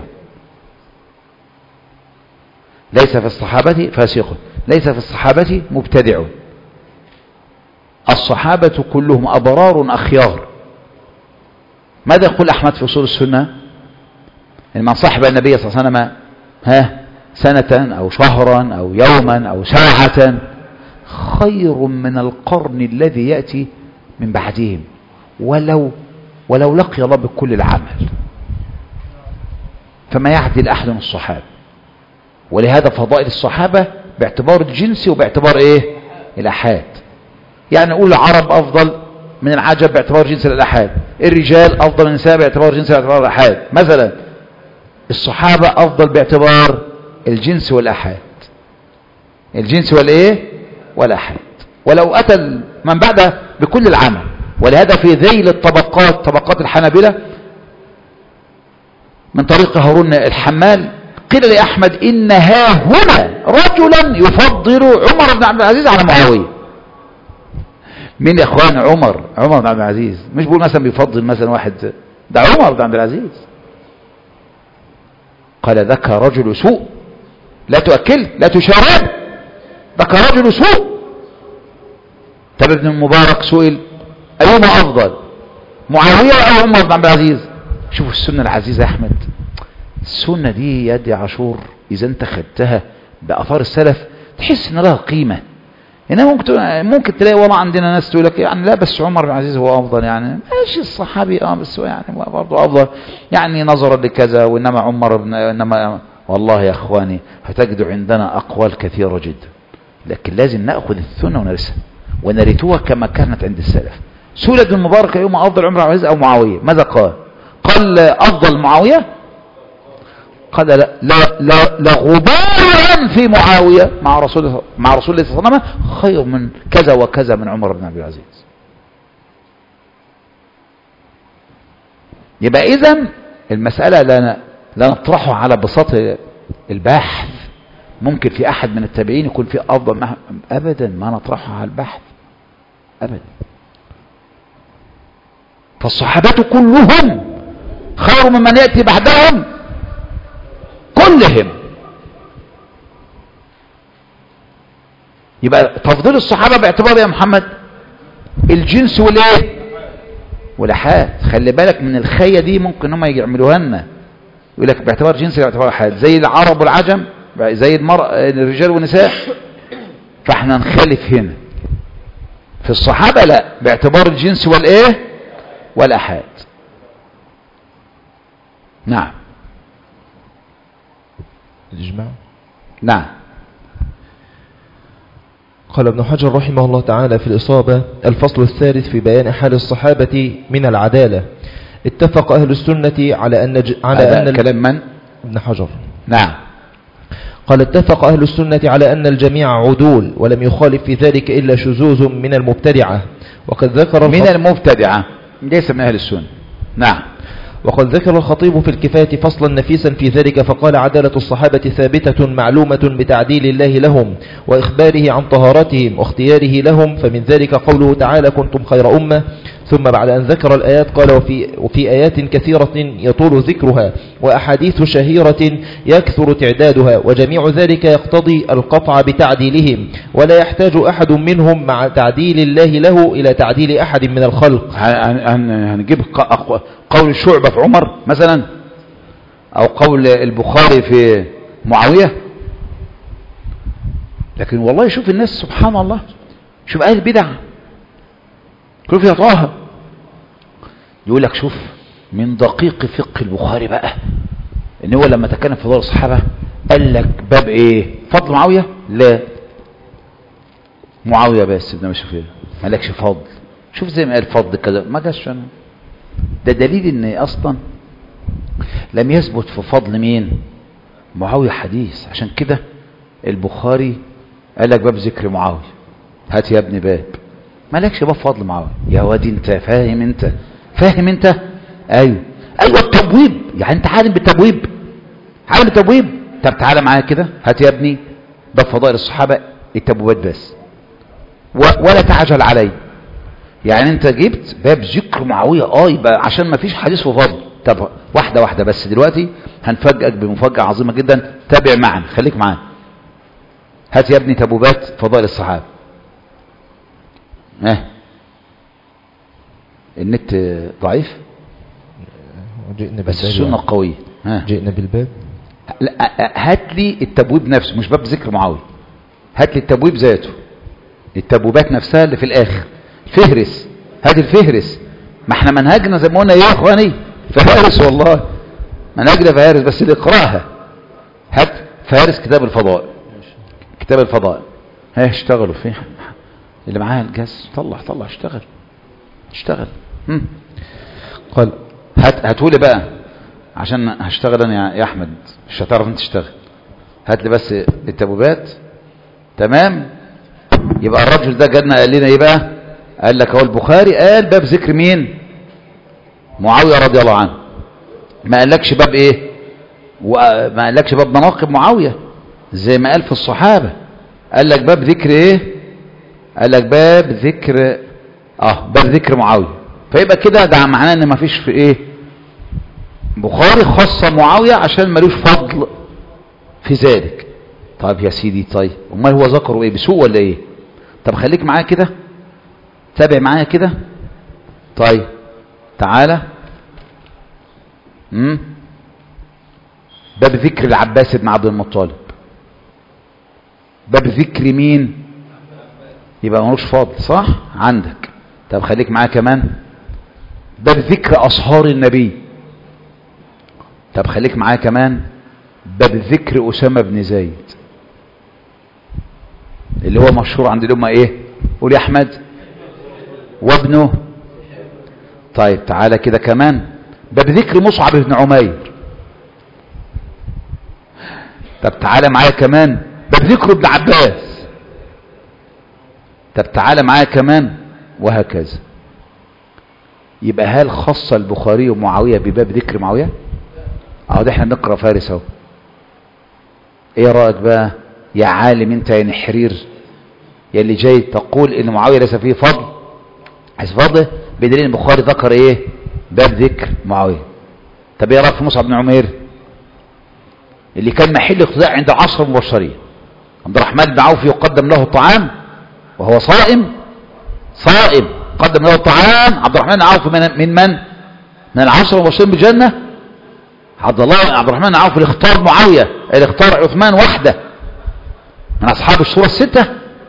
ليس في الصحابة فاسق، ليس في الصحابة مبتدع. الصحابة كلهم أبرار أخيار. ماذا يقول أحمد في أصول السنة؟ إن من صاحب النبي صلى الله عليه وسلم ها سنة أو شهرا أو يوما أو ساعة خير من القرن الذي يأتي من بعدهم ولو ولو لقي الله بكل العمل، فما يعدل أحد من الصحابة. ولهذا فضائل الصحابة باعتبار الجنسي وباعتبار ايه الأحاد. يعني نقول العرب أفضل من العجب باعتبار جنس الأحاد، الرجال أفضل من النساء باعتبار جنس باعتبار الأحاد مثلا، الصحابة أفضل باعتبار الجنس والأحاد، الجنس والإيه والأحاد، ولو أتى من بعده بكل العمل. ولهذا في ذيل الطبقات طبقات الحنابلة من طريق هارون الحمال قيل لأحمد إن ها هنا رجلا يفضل عمر بن عبد العزيز على معاوية. مين يا اخوان عمر؟ عمر بن عبد العزيز، مش بقول مثلا بيفضل مثلا واحد، ده عمر بن عبد العزيز. قال ذاك رجل سوء لا تؤكل لا تشارب، ذاك رجل سوء. طب ابن المبارك سئل أيهما أفضل، معاوية أو عمر بن عبد العزيز؟ شوفوا السنة العزيزة يا أحمد، السنة دي يد عاشور إذا أنت خدتها بأثار السلف تحس إن لها قيمة. هنا ممكن ممكن تلاقي والله عندنا ناس تقول لك يعني لا بس عمر بن العزيز هو افضل، يعني ماشي الصحابي اه بس هو يعني برضه افضل يعني نظرا لكذا، وانما عمر بن انما والله يا اخواني هتجدوا عندنا اقوال كثيره جدا، لكن لازم ناخذ السنه ونرسها ونرثوها كما كانت عند السلف. سئل ابن المبارك يوم افضل عمر بن العزيز او معاويه، ماذا قال؟ قال افضل معاويه. قال لا لا لا, لا غبار في معاوية مع رسول مع رسول الله صلى الله عليه وسلم خير من كذا وكذا من عمر بن عبد العزيز. يبقى إذن المسألة لا لا نطرحها على بساط البحث. ممكن في أحد من التابعين يكون في أفضل، أبدا ما نطرحها على البحث أبدا. فالصحابة كلهم خير ممن يأتي بعدهم كلهم. يبقى تفضيل الصحابة باعتبار يا محمد الجنس والايه والاحاد. خلي بالك من الخية دي ممكن هم يعملوها لنا، يقول لك باعتبار جنس باعتبار احاد، زي العرب والعجم، زي المرأة الرجال والنساء. فاحنا نخالف هنا. في الصحابة لا، باعتبار الجنس والايه والاحاد. نعم الإجماع. نعم. قال ابن حجر رحمه الله تعالى في الإصابة: الفصل الثالث في بيان حال الصحابة من العدالة. اتفق أهل السنة على أن ج... على أن كلام من؟ ابن حجر. نعم. قال: اتفق أهل السنة على أن الجميع عدول، ولم يخالف في ذلك إلا شذوذ من المبتدعة. وقد ذكر من المبتدعة ليس من أهل السنة. نعم. وقد ذكر الخطيب في الكفاية فصلا نفيسا في ذلك فقال: عدالة الصحابة ثابتة معلومة بتعديل الله لهم وإخباره عن طهارتهم واختياره لهم، فمن ذلك قوله تعالى: كنتم خير أمة. ثم بعد أن ذكر الآيات قال: وفي, وفي آيات كثيرة يطول ذكرها وأحاديث شهيرة يكثر تعدادها، وجميع ذلك يقتضي القطع بتعديلهم، ولا يحتاج أحد منهم مع تعديل الله له إلى تعديل أحد من الخلق. هنجيب قول الشعبة في عمر مثلا، أو قول البخاري في معاوية. لكن والله شوف الناس سبحان الله، شوف أهل البدع كيف يطاها. يقول لك شوف من دقيق فقه البخاري بقى ان هو لما تكلم في فضائل الصحابه قال لك باب ايه؟ فضل معاويه؟ لا، معاويه بس ابن مش فيه، مالكش فضل. شوف زي ما قال فضل كذا ما جاش. انا ده دليل ان اصلا لم يثبت في فضل مين؟ معاويه حديث. عشان كده البخاري قال لك باب ذكر معاويه، هات يا ابني باب، مالكش باب فضل معاويه. يا وادي انت فاهم، انت فاهم انت. ايوه ايوه التبويب، يعني انت عالم بالتبويب، عالم بالتبويب. طب تعالى معايا كده، هات يا ابني باب فضائل الصحابه التبويبات بس، ولا تعجل علي. يعني انت جبت باب ذكر معاويه اه يبقى عشان ما فيش حديث في فضل. طب واحده واحده بس، دلوقتي هنفاجئك بمفاجاه عظيمه جدا، تابع معنا خليك معانا. هات يا ابني تبويبات فضائل الصحابه. اه النت ضعيف بس السنة قوية. ها جئنا بالباب. هات لي التبويب نفسه، مش باب ذكر معاوية، هات لي التبويب ذاته، التبويبات نفسها اللي في الاخر، فهرس هات الفهرس. ما احنا منهجنا زي ما قلنا يا اخواني فهارس، والله منهجنا فهارس، بس اللي يقراها. هات فهارس كتاب الفضائل، كتاب الفضائل. ها اشتغلوا فيه اللي معاه الجهاز، طلع طلع اشتغل اشتغل. هم. قال هات هاتولي بقى عشان هشتغل انا يا احمد، مش هتعرف انت تشتغل. هات لي بس التبويبات. تمام. يبقى الرجل ده جالنا قال لنا ايه بقى؟ قال لك هو البخاري قال باب ذكر مين؟ معاوية رضي الله عنه. ما قالكش باب ايه؟ وما قالكش باب مناقب معاوية زي ما قال في الصحابة. قال لك باب ذكر ايه؟ قال لك باب ذكر اه باب ذكر معاوية. فيبقى كده ده معناه ان ما فيش في ايه بخاري خاصة معاوية عشان ملوش فضل في ذلك. طيب يا سيدي، طيب امال هو ذكره ايه؟ بسوء ولا ايه؟ طب خليك معايا كده، تابع معايا كده. طيب تعالى. امم باب ذكر العباس بن عبد المطلب. باب ذكر مين؟ يبقى ملوش فضل، صح عندك. طب خليك معايا كمان. باب ذكر اصهار النبي. طب خليك معايا كمان. باب ذكر اسامه بن زيد اللي هو مشهور عند الامه ايه؟ قول يا احمد. وابنه. طيب تعالى كده كمان. باب ذكر مصعب بن عمير. طب تعالى معايا كمان. باب ذكر ابن عباس. طب تعالى معايا كمان، وهكذا. يبقى هل خص البخاري ومعاوية بباب ذكر معاوية؟ اهو ده احنا بنقرا فارس اهو. ايه رايك بقى يا عالم انت يا نحرير يا اللي جاي تقول ان معاوية ليس فيه فضل؟ عايز فضل بدليل البخاري ذكر ايه؟ باب ذكر معاوية. طب ايه رايك في مصعب بن عمير اللي كان محل اقتداء عند عشر مبشرين؟ عبد الرحمن بن عوف يقدم له الطعام وهو صائم، صائم قدم له الطعام عبد الرحمن بن عوف من من من؟ من العشر المبشرين بالجنة. عبد الله عبد الرحمن بن عوف اللي اختار معاوية، اللي اختار عثمان وحده من اصحاب الشورى الستة.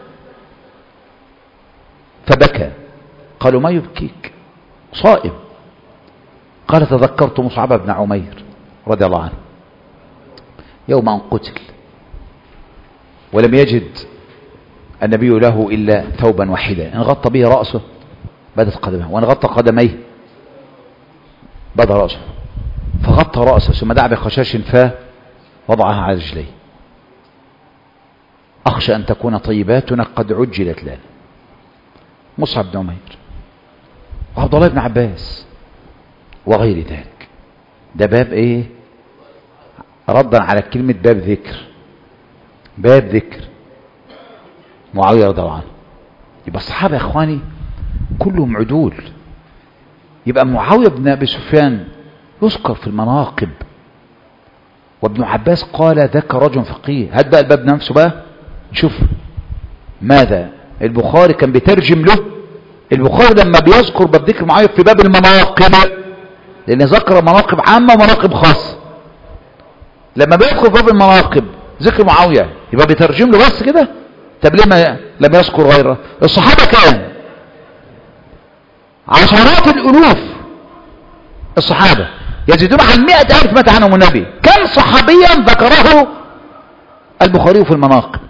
فبكى. قالوا ما يبكيك؟ صائم. قال تذكرت مصعب بن عمير رضي الله عنه يوم أن قتل ولم يجد النبي له إلا ثوبا واحدا إن غطى به رأسه بدت قدمه، وإن غطى قدميه بدا رأسه. فغطى رأسه ثم دعا بخشاش فاه وضعها على رجليه. أخشى أن تكون طيباتنا قد عجلت لنا. مصعب بن عمير وعبد الله بن عباس وغير ذلك. ده باب ايه؟ ردا على كلمة باب ذكر. باب ذكر معاوية رضي الله عنه. يبقى الصحابة يا اخواني كلهم عدول. يبقى معاوية بن ابي سفيان يذكر في المناقب، وابن عباس قال ذاك رجل فقيه. هات بقى الباب نفسه بقى نشوف ماذا البخاري كان بيترجم له. البخاري لما بيذكر باب ذكر معاوية في باب المناقب، لأن ذكر مناقب عامة ومناقب خاصة، لما بيذكر باب المناقب ذكر معاوية يبقى بيترجم له بس كده. طب ليه ما لم يذكر غيره؟ الصحابة كان عشرات الألوف، الصحابة يزيدون عن مئة ألف مات عنهم النبي. كم صحابيا ذكره البخاري في المناقب؟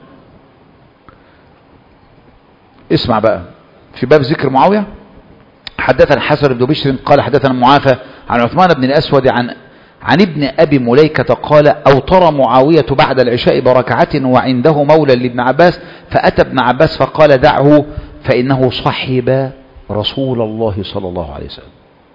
اسمع بقى. في باب ذكر معاوية حدثنا حسن بن بشر قال حدثنا معافى عن عثمان بن الأسود عن عن ابن أبي مليكة قال أوتر معاوية بعد العشاء بركعة وعنده مولى لابن عباس، فأتى ابن عباس فقال دعه فإنه صحب رسول الله صلى الله عليه وسلم.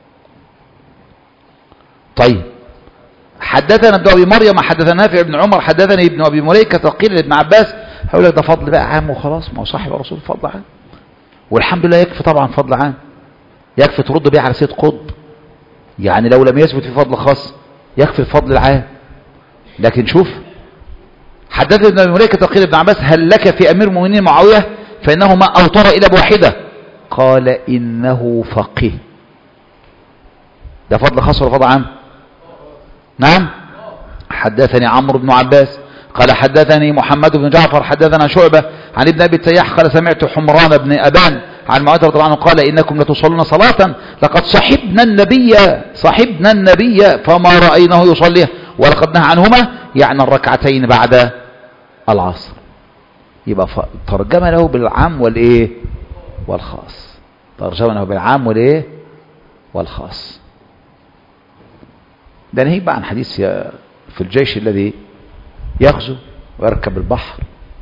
طيب حدثنا ابن أبي مريم حدثنا نافع بن عمر حدثني ابن أبي مليكة قيل لابن عباس. هقول لك ده فضل بقى عام وخلاص، ما هو صاحب رسول فضل عام، والحمد لله يكفي طبعا فضل عام، يكفي ترد بيه على سيد قطب. يعني لو لم يثبت في فضل خاص يكفي الفضل العام. لكن شوف حدثنا ابن أبي مليكة قيل ابن عباس هل لك في أمير المؤمنين معاوية فإنه ما أوتر إلى بواحدة؟ قال إنه فقيه. ده فضل خاص ولا فضل عام؟ نعم. حدثني عمرو بن عباس قال حدثني محمد بن جعفر حدثنا شعبة عن ابن أبي التياح قال سمعت حمران بن أبان عن معاذ رضي الله عنه قال إنكم لتصلون صلاة لقد صحبنا النبي صحبنا النبي فما رأيناه يصليها ولقد نهى عنهما يعني الركعتين بعد العصر. يبقى ترجمة له بالعام والإيه والخاص، ترجمة له بالعام والإيه والخاص. ده نهيك بقى عن حديث في الجيش الذي يغزو ويركب البحر.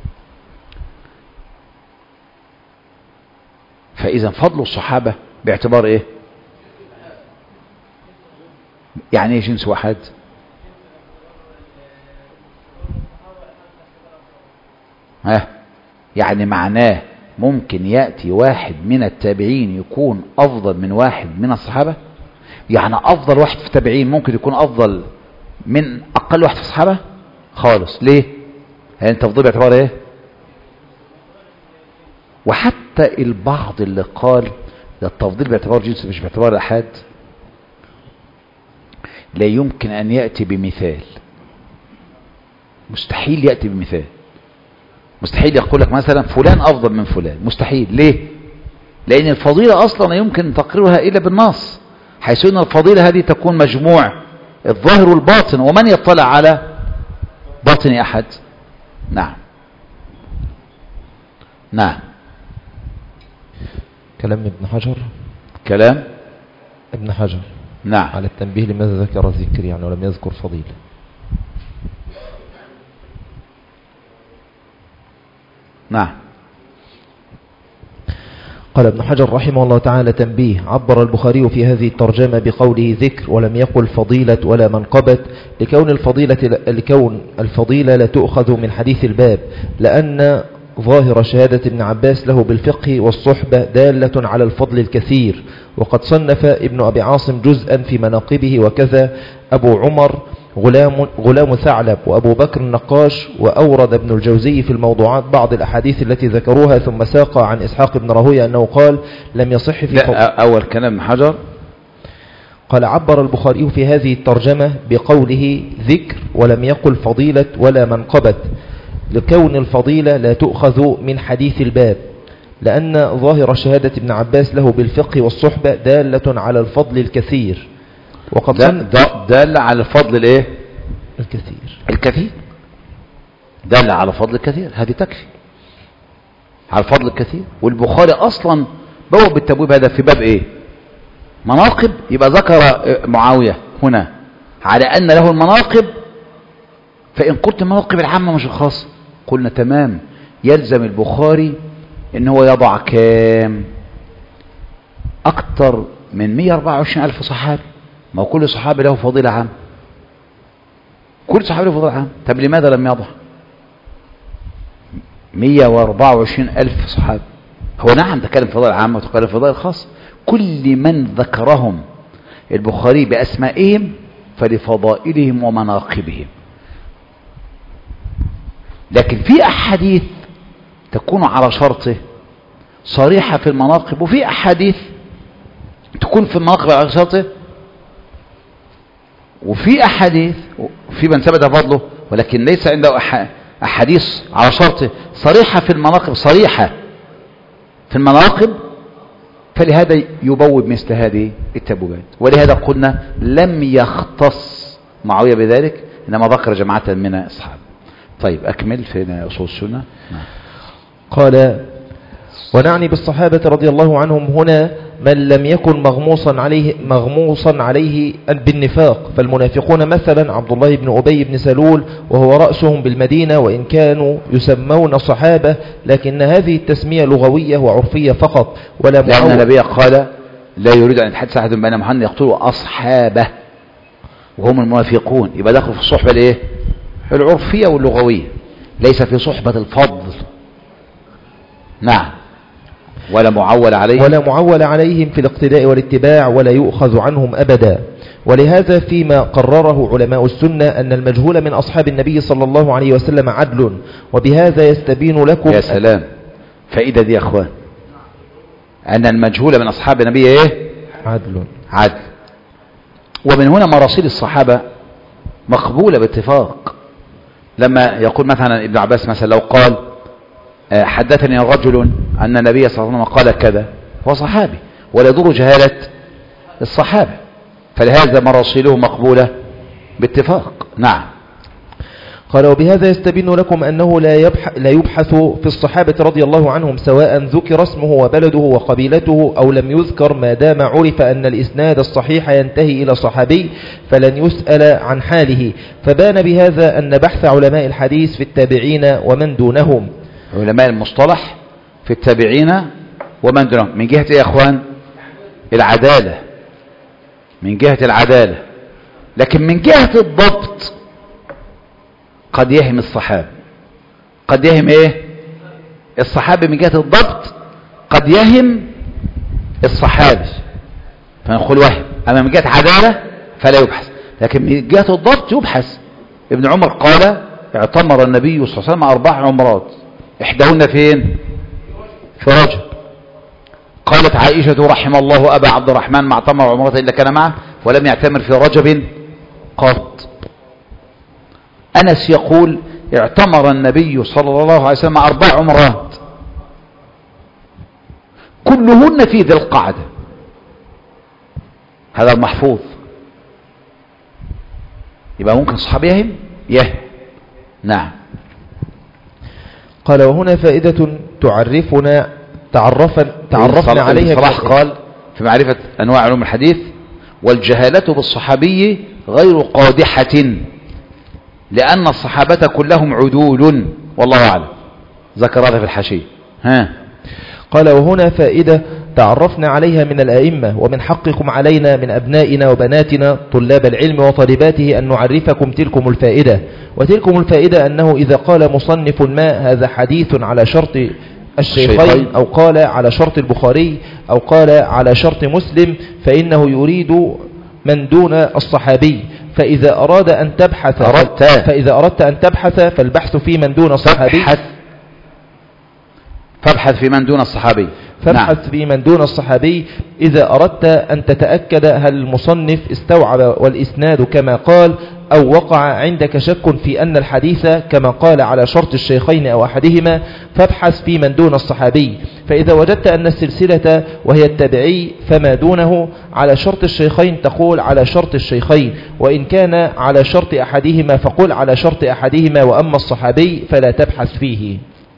فإذا فضل الصحابة باعتبار إيه؟ يعني إيه جنس واحد؟ ها يعني معناه ممكن يأتي واحد من التابعين يكون أفضل من واحد من الصحابة؟ يعني أفضل واحد في التابعين ممكن يكون أفضل من أقل واحد في الصحابة؟ خالص. ليه؟ يعني التفضيل باعتبار إيه؟ وحتى البعض اللي قال ده التفضيل باعتبار جنس مش باعتبار الأحاد لا يمكن أن يأتي بمثال، مستحيل يأتي بمثال، مستحيل يقول لك مثلا فلان أفضل من فلان، مستحيل. ليه؟ لأن الفضيلة أصلا يمكن تقريرها إلا بالنص، حيث أن الفضيلة هذه تكون مجموع الظاهر والباطن، ومن يطلع على باطن أحد؟ نعم نعم. كلام ابن حجر كلام ابن حجر نعم على التنبيه لماذا ذكر الذكر يعني ولم يذكر فضيلة. نعم. قال ابن حجر رحمه الله تعالى تنبيه: عبر البخاري في هذه الترجمة بقوله ذكر ولم يقل فضيلة ولا منقبة لكون الفضيلة لكون الفضيلة لا تؤخذ من حديث الباب، لأن ظاهر شهادة ابن عباس له بالفقه والصحبة دالة على الفضل الكثير. وقد صنف ابن أبي عاصم جزءا في مناقبه، وكذا أبو عمر غلام, غلام ثعلب وأبو بكر النقاش. وأورد ابن الجوزي في الموضوعات بعض الأحاديث التي ذكروها، ثم ساق عن إسحاق بن راهويه أنه قال لم يصح في أول كلام حجر. قال عبر البخاري في هذه الترجمة بقوله ذكر ولم يقل فضيلة ولا منقبة لكون الفضيلة لا تؤخذ من حديث الباب، لأن ظاهر شهادة ابن عباس له بالفقه والصحبة دالة على الفضل الكثير. وقد دال على الفضل الايه الكثير الكثير دال على فضل الكثير، هذه تكفي على الفضل الكثير. والبخاري اصلا بوب بالتبويب هذا في باب ايه؟ مناقب. يبقى ذكر معاوية هنا على ان له المناقب، فان قلت المناقب العامة مش الخاصة قلنا تمام، يلزم البخاري ان هو يضع كام؟ اكتر من مئة وأربعة وعشرين ألف صحابي. ما هو كل صحابي له فضيلة عام، كل صحابي له فضيلة عام. طب لماذا لم يضع مئة وأربعة وعشرين ألف صحابي؟ هو نعم تكلم فضائل عامة وتكلم فضائل خاصة، كل من ذكرهم البخاري بأسمائهم فلفضائلهم ومناقبهم. لكن في أحاديث تكون على شرطه صريحة في المناقب، وفي أحاديث تكون في المناقب على شرطه، وفي أحاديث في من ثبت فضله ولكن ليس عنده أحاديث على شرطه صريحة في المناقب، صريحة في المناقب، فلهذا يبوب مثل هذه التبويبات. ولهذا قلنا لم يختص معاوية بذلك، إنما ذكر جماعة من الصحابة. طيب أكمل في أصول السنة. قال ونعني بالصحابة رضي الله عنهم هنا من لم يكن مغموصا عليه مغموصا عليه بالنفاق، فالمنافقون مثلا عبد الله بن أبي بن سلول وهو رأسهم بالمدينة، وإن كانوا يسمون صحابة لكن هذه التسمية لغوية وعرفية فقط، ولا لأن النبي قال لا يريد أن يتحدث أحد بين محمد يقتلوا أصحابه وهم المنافقون. يبقى دخلوا في الصحبة الايه؟ العرفية واللغوية، ليس في صحبة الفضل. نعم. ولا معول عليهم ولا معول عليهم في الاقتداء والاتباع، ولا يؤخذ عنهم أبدا. ولهذا فيما قرره علماء السنة أن المجهول من أصحاب النبي صلى الله عليه وسلم عدل، وبهذا يستبين لكم. يا سلام، فإذا دي يا أخوان أن المجهول من أصحاب النبي إيه؟ عدل عدل. ومن هنا مراسيل الصحابة مقبولة باتفاق، لما يقول مثلا ابن عباس مثلا لو قال حدثني رجل أن النبي صلى الله عليه وسلم قال كذا، هو صحابي ولا يضر جهالة الصحابة، فلهذا مراسيله مقبولة باتفاق. نعم. قال وبهذا يستبين لكم أنه لا يبحث, لا يبحث في الصحابة رضي الله عنهم سواء ذكر اسمه وبلده وقبيلته أو لم يذكر، ما دام عرف أن الإسناد الصحيح ينتهي إلى صحابي فلن يسأل عن حاله. فبان بهذا أن بحث علماء الحديث في التابعين ومن دونهم، علماء المصطلح في التابعين ومن دونهم، من جهة يا أخوان العدالة، من جهة العدالة، لكن من جهة الضبط قد يهم الصحابي، قد يهم ايه الصحابي من جهة الضبط، قد يهم الصحابي فنقول وهم. اما من جهة عدالة فلا يبحث، لكن من جهة الضبط يبحث. ابن عمر قال اعتمر النبي صلى الله عليه وسلم اربع عمرات، احداهن فين؟ في رجب. قالت عائشة رحم الله ابا عبد الرحمن ما اعتمر عمرة الا كان معه ولم يعتمر في رجب قط. أنس يقول اعتمر النبي صلى الله عليه وسلم أربع عمرات كلهن في ذي القعدة، هذا المحفوظ. يبقى ممكن صحابي يهم يهم. نعم. قال وهنا فائدة تعرفنا تعرفنا, تعرفنا عليها. صلاح قال في معرفة أنواع علوم الحديث والجهالة بالصحابي غير قادحة لأن الصحابة كلهم عدول والله أعلم. ذكر هذا في الحاشية. ها. قال وهنا فائدة تعرفنا عليها من الأئمة ومن حقكم علينا من أبنائنا وبناتنا طلاب العلم وطالباته أن نعرفكم تلكم الفائدة. وتلكم الفائدة أنه إذا قال مصنف ما هذا حديث على شرط الشيخين أو قال على شرط البخاري أو قال على شرط مسلم فإنه يريد من دون الصحابي. فإذا أراد أن تبحث أردت فإذا أردت أن تبحث فالبحث في من دون الصحابي فابحث, فابحث في من دون الصحابي فابحث نعم. في من دون الصحابي إذا أردت أن تتأكد هل المصنف استوعب والإسناد كما قال أو وقع عندك شك في أن الحديث كما قال على شرط الشيخين أو أحدهما فابحث في من دون الصحابي. فإذا وجدت أن السلسلة وهي التابعي فما دونه على شرط الشيخين تقول على شرط الشيخين، وإن كان على شرط أحدهما فقل على شرط أحدهما، وأما الصحابي فلا تبحث فيه.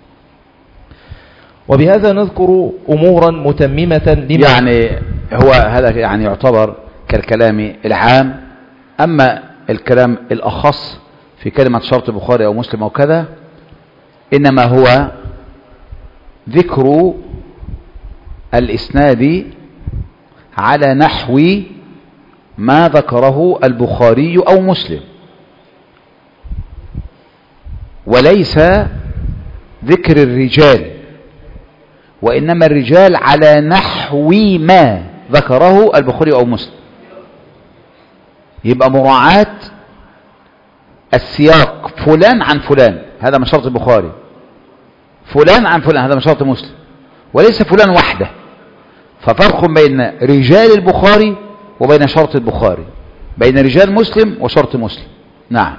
وبهذا نذكر أمورا متممة لما يعني هو هذا يعني يعتبر كالكلام العام. أما الكلام الأخص في كلمة شرط البخاري أو مسلم أو كذا إنما هو ذكر الإسناد على نحو ما ذكره البخاري أو مسلم، وليس ذكر الرجال، وإنما الرجال على نحو ما ذكره البخاري أو مسلم. يبقى مراعاة السياق، فلان عن فلان هذا من شرط البخاري، فلان عن فلان هذا من شرط مسلم، وليس فلان وحده. ففرق بين رجال البخاري وبين شرط البخاري، بين رجال مسلم وشرط مسلم. نعم.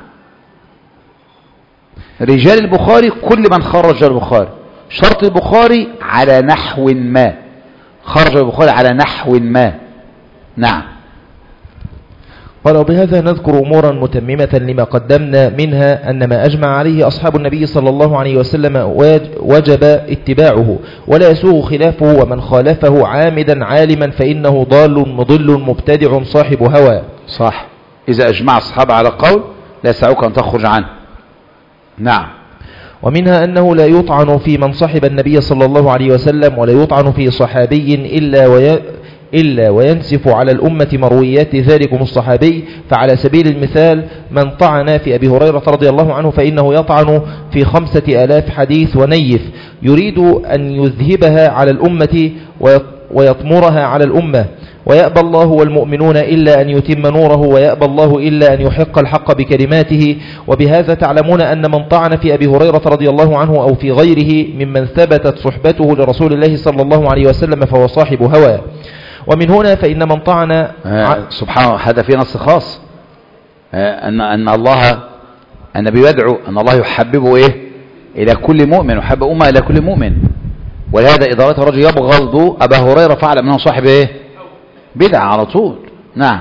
رجال البخاري كل من خرج البخاري، شرط البخاري على نحو ما، خرج البخاري على نحو ما. نعم. قال وبهذا نذكر أمورا متممة لما قدمنا، منها أن ما أجمع عليه أصحاب النبي صلى الله عليه وسلم وجب اتباعه ولا يسوغ خلافه، ومن خالفه عامدا عالما فإنه ضال مضل مبتدع صاحب هوى. صح. إذا أجمع الصحابة على قول لا يسعوك أن تخرج عنه. نعم. ومنها أنه لا يطعن في من صحب النبي صلى الله عليه وسلم ولا يطعن في صحابي إلا وي... إلا وينسف على الأمة مرويات ذلكم الصحابي. فعلى سبيل المثال من طعن في أبي هريرة رضي الله عنه فإنه يطعن في خمسة آلاف حديث ونيف، يريد أن يذهبها على الأمة ويطمرها على الأمة، ويأبى الله والمؤمنون إلا أن يتم نوره، ويأبى الله إلا أن يحق الحق بكلماته. وبهذا تعلمون أن من طعن في أبي هريرة رضي الله عنه أو في غيره ممن ثبتت صحبته لرسول الله صلى الله عليه وسلم فهو صاحب هوى. ومن هنا فإن من طعن آه سبحانه هذا في نص خاص آه أن, أن الله النبي يدعو أن الله يحببه إيه إلى كل مؤمن، وحب أمة إلى كل مؤمن. ولهذا إذا رأيت الرجل يبغض أبا هريرة فاعلم أنه صاحب إيه بدعة على طول. نعم.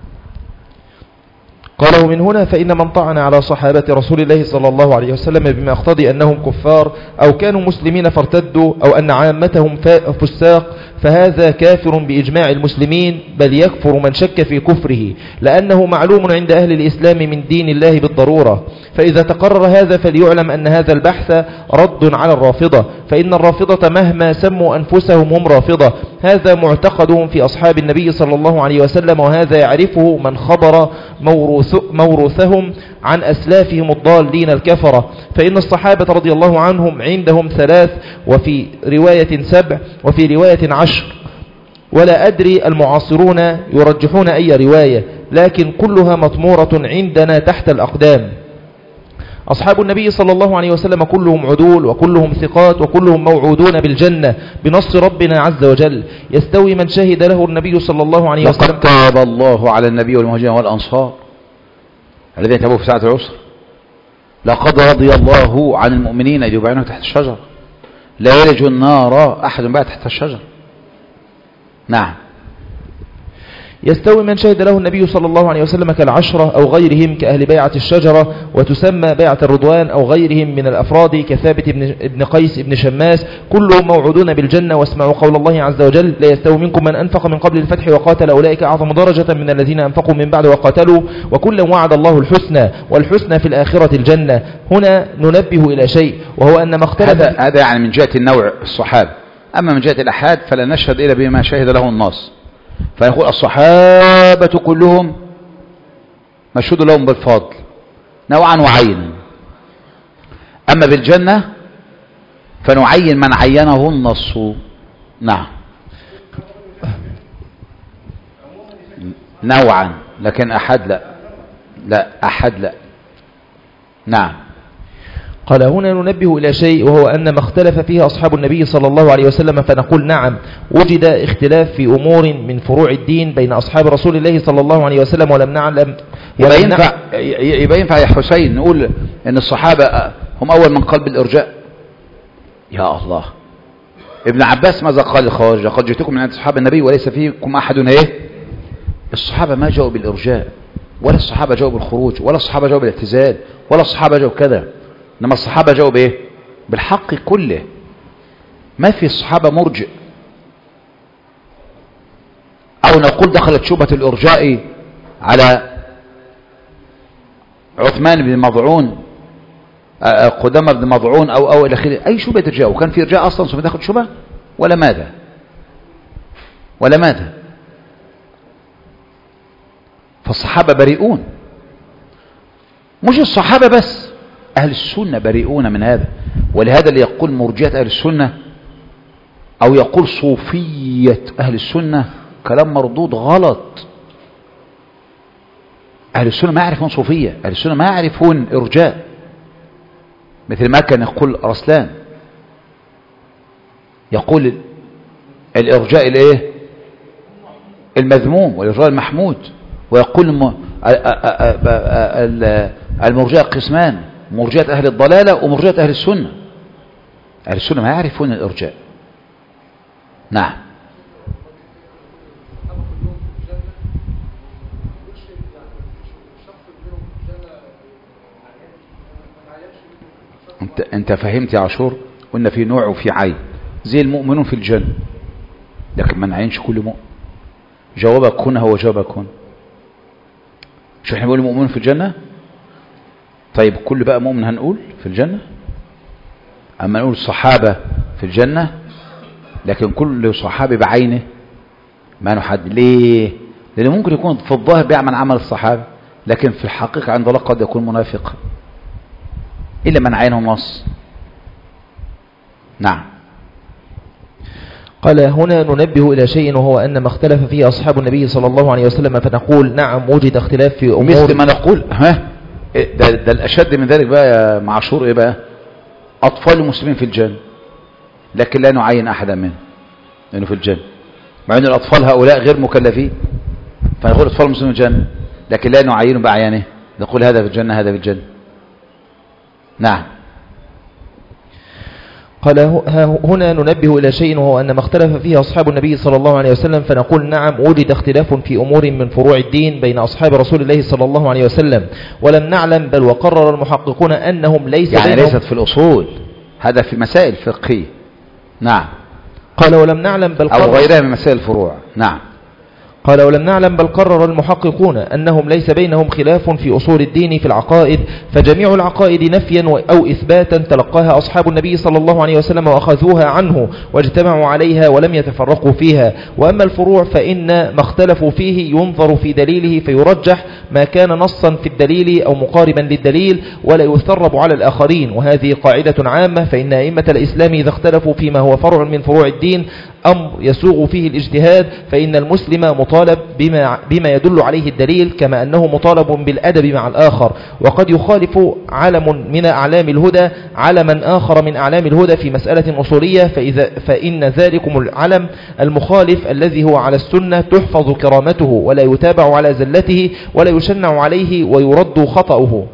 قالوا من هنا فإن من طعن على صحابة رسول الله صلى الله عليه وسلم بما يقتضي أنهم كفار أو كانوا مسلمين فارتدوا أو أن عامتهم فساق فهذا كافر بإجماع المسلمين، بل يكفر من شك في كفره، لأنه معلوم عند أهل الإسلام من دين الله بالضرورة. فإذا تقرر هذا فليعلم أن هذا البحث رد على الرافضة، فإن الرافضة مهما سموا أنفسهم هم رافضة، هذا معتقدهم في أصحاب النبي صلى الله عليه وسلم، وهذا يعرفه من خبر موروث موروثهم عن أسلافهم الضالين الكفرة. فإن الصحابة رضي الله عنهم عندهم ثلاث، وفي رواية سبع، وفي رواية عشر، ولا أدري المعاصرون يرجحون أي رواية، لكن كلها مطمورة عندنا تحت الأقدام. أصحاب النبي صلى الله عليه وسلم كلهم عدول وكلهم ثقات وكلهم موعودون بالجنة بنص ربنا عز وجل. يستوي من شهد له النبي صلى الله عليه وسلم. لقد تاب الله على النبي والمهاجرين والأنصار الذين تابوا في ساعة العسر. لقد رضي الله عن المؤمنين إذ يبايعونك تحت الشجرة لا يلج النار أحد باع تحت الشجرة. نعم. يستوي من شهد له النبي صلى الله عليه وسلم كالعشرة أو غيرهم كأهل بيعة الشجرة، وتسمى بيعة الرضوان، أو غيرهم من الأفراد كثابت ابن قيس ابن شماس، كلهم موعودون بالجنة. واسمعوا قول الله عز وجل: لا يستوي منكم من أنفق من قبل الفتح وقاتل أولئك أعظم درجة من الذين أنفقوا من بعد وقاتلوا، وكلا وعد الله الحسنى، والحسنى في الآخرة الجنة. هنا ننبه إلى شيء، وهو أن ما اختلف هذا, هذا يعني من جهة النوع الصحابة. أما من جهة الأحاد فلا نشهد إلا بما شهد له النص، فنقول الصحابة كلهم مشهود لهم بالفضل نوعا وعينا. أما بالجنة فنعين من عينه النص. نعم. نوعا، لكن أحد لا لا أحد لا. نعم. قال: هنا ننبه إلى شيء، وهو أن ما اختلف فيه أصحاب النبي صلى الله عليه وسلم فنقول نعم وجد اختلاف في أمور من فروع الدين بين أصحاب رسول الله صلى الله عليه وسلم، ولم نعلم. يبقى ينفع, يبقى ينفع يا حسين نقول أن الصحابة هم أول من قال بالإرجاء؟ يا الله. ابن عباس ماذا قال الخوارج؟ لقد جئتكم من عند أصحاب النبي وليس فيكم أحد ايه. الصحابة ما جاءوا بالإرجاء، ولا الصحابة جاءوا بالخروج، ولا الصحابة جاءوا بالاعتزال، ولا الصحابة جاءوا كذا، إنما الصحابة جاءوا بإيه؟ بالحق كله. ما في الصحابة مرجئ، أو نقول دخلت شبهة الإرجاء على عثمان بن مضعون، قدامة بن مضعون، أو أو إلى آخره. أي شبهة إرجاء؟ وكان في إرجاء أصلا ثم تاخد شبهة ولا ماذا؟ ولا ماذا؟ فالصحابة بريئون. مش الصحابة بس، أهل السنة بريئون من هذا. ولهذا اللي يقول مرجئة أهل السنة أو يقول صوفية أهل السنة كلام مردود غلط. أهل السنة ما يعرفون صوفية، أهل السنة ما يعرفون إرجاء، مثل ما كان يقول رسلان، يقول الإرجاء الإيه؟ المذموم والإرجاء المحمود. ويقول المرجئة قسمان: مرجئة أهل الضلالة ومرجئة أهل السنة. أهل السنة ما يعرفون الإرجاء. نعم. انت, انت فهمت يا عاشور؟ قلنا في نوع وفي عين. زي المؤمنون في الجنة، لكن ما نعينش كل مؤمن. جوابك كن هو جوابك كن. شو احنا بنقول المؤمنون في الجنة؟ طيب كل بقى مؤمن هنقول في الجنة؟ أما نقول الصحابة في الجنة، لكن كل صحابي بعينه ما نحدد. ليه؟ لأنه ممكن يكون في الظاهر بيعمل عمل الصحابة، لكن في الحقيقة عند الله قد يكون منافقا، إلا من عينه نص. نعم. قال: هنا ننبه إلى شيء، وهو أن ما اختلف فيه أصحاب النبي صلى الله عليه وسلم فنقول نعم وجد اختلاف في أمور. مثل ما نقول ها ده, ده الأشد من ذلك بقى يا معشور إيه بقى؟ أطفال المسلمين في الجنة، لكن لا نعين أحدا منهم لأنه في الجنة، مع أن الأطفال هؤلاء غير مكلفين. فنقول أطفال المسلمين في الجنة، لكن لا نعينهم بعيانه، نقول هذا في الجنة هذا في الجنة. نعم. قال هنا ننبه إلى شيء، وهو أن ما اختلف فيه أصحاب النبي صلى الله عليه وسلم فنقول نعم وجد اختلاف في أمور من فروع الدين بين أصحاب رسول الله صلى الله عليه وسلم، ولم نعلم بل وقرر المحققون أنهم ليس يعني بينهم ليست في الأصول، هذا في مسائل فقهية. نعم. قال ولم نعلم بل أو غيرها من مسائل الفروع. نعم. قال ولم نعلم بل قرر المحققون أنهم ليس بينهم خلاف في أصول الدين في العقائد، فجميع العقائد نفيا أو إثباتا تلقاها أصحاب النبي صلى الله عليه وسلم وأخذوها عنه واجتمعوا عليها ولم يتفرقوا فيها. وأما الفروع فإن ما اختلفوا فيه ينظر في دليله فيرجح ما كان نصا في الدليل أو مقاربا للدليل ولا يثرب على الآخرين، وهذه قاعدة عامة. فإن أئمة الإسلام إذا اختلفوا فيما هو فرع من فروع الدين أمر يسوغ فيه الاجتهاد، فإن المسلم مطالب بما, بما يدل عليه الدليل، كما أنه مطالب بالأدب مع الآخر. وقد يخالف علم من أعلام الهدى علما آخر من أعلام الهدى في مسألة أصولية، فإذا فإن ذلكم العلم المخالف الذي هو على السنة تحفظ كرامته ولا يتابع على زلته ولا يشنع عليه ويرد خطأه.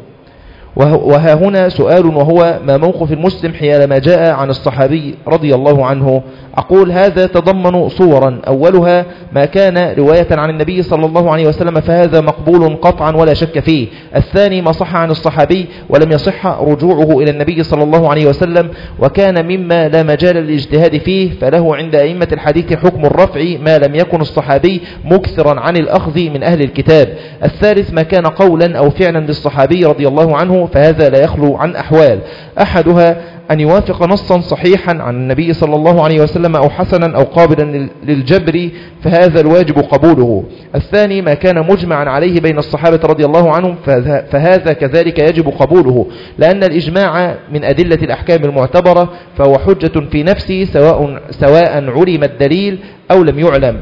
وها هنا سؤال، وهو ما موقف المسلم حينما جاء عن الصحابي رضي الله عنه؟ أقول هذا تضمن صورا، أولها ما كان رواية عن النبي صلى الله عليه وسلم فهذا مقبول قطعا ولا شك فيه. الثاني ما صح عن الصحابي ولم يصح رجوعه إلى النبي صلى الله عليه وسلم وكان مما لا مجال للاجتهاد فيه، فله عند أئمة الحديث حكم الرفع ما لم يكن الصحابي مكثرا عن الأخذ من أهل الكتاب. الثالث ما كان قولا أو فعلا للصحابي رضي الله عنه، فهذا لا يخلو عن أحوال، أحدها أن يوافق نصا صحيحا عن النبي صلى الله عليه وسلم أو حسنا أو قابلا للجبر، فهذا الواجب قبوله. الثاني ما كان مجمعا عليه بين الصحابة رضي الله عنهم، فهذا كذلك يجب قبوله، لأن الإجماع من أدلة الأحكام المعتبرة، فهو حجة في نفسه سواء, سواء علم الدليل أو لم يعلم.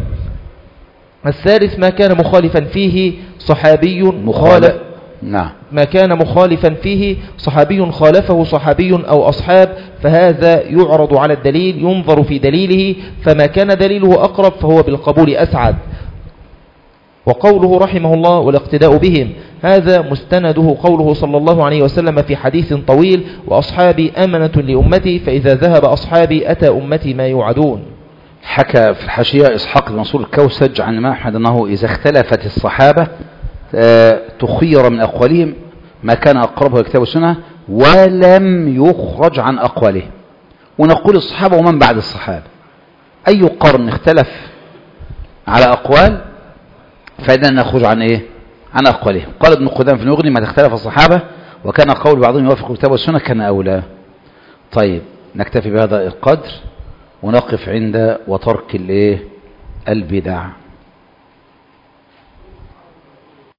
الثالث ما كان مخالفا فيه صحابي مخالف نعم. ما كان مخالفا فيه صحابي خالفه صحابي أو أصحاب، فهذا يعرض على الدليل ينظر في دليله، فما كان دليله أقرب فهو بالقبول أسعد. وقوله رحمه الله والاقتداء بهم، هذا مستنده قوله صلى الله عليه وسلم في حديث طويل: وأصحابي أمنة لأمتي، فإذا ذهب أصحابي أتى أمتي ما يوعدون. حكى في الحاشية إسحاق بن منصور الكوسج عن ما أحمد أنه إذا اختلفت الصحابة تخير من أقوالهم ما كان أقربه الكتاب والسنة ولم يخرج عن أقوالهم. ونقول الصحابة ومن بعد الصحابة أي قرن اختلف على أقوال فإذا نخرج عن إيه؟ عن أقوالهم. قال ابن قدامة في المغني: ما تختلف الصحابة وكان قول بعضهم يوافق الكتاب والسنة كان أولى. طيب نكتفي بهذا القدر ونقف عند وترك الإيه؟ البدع.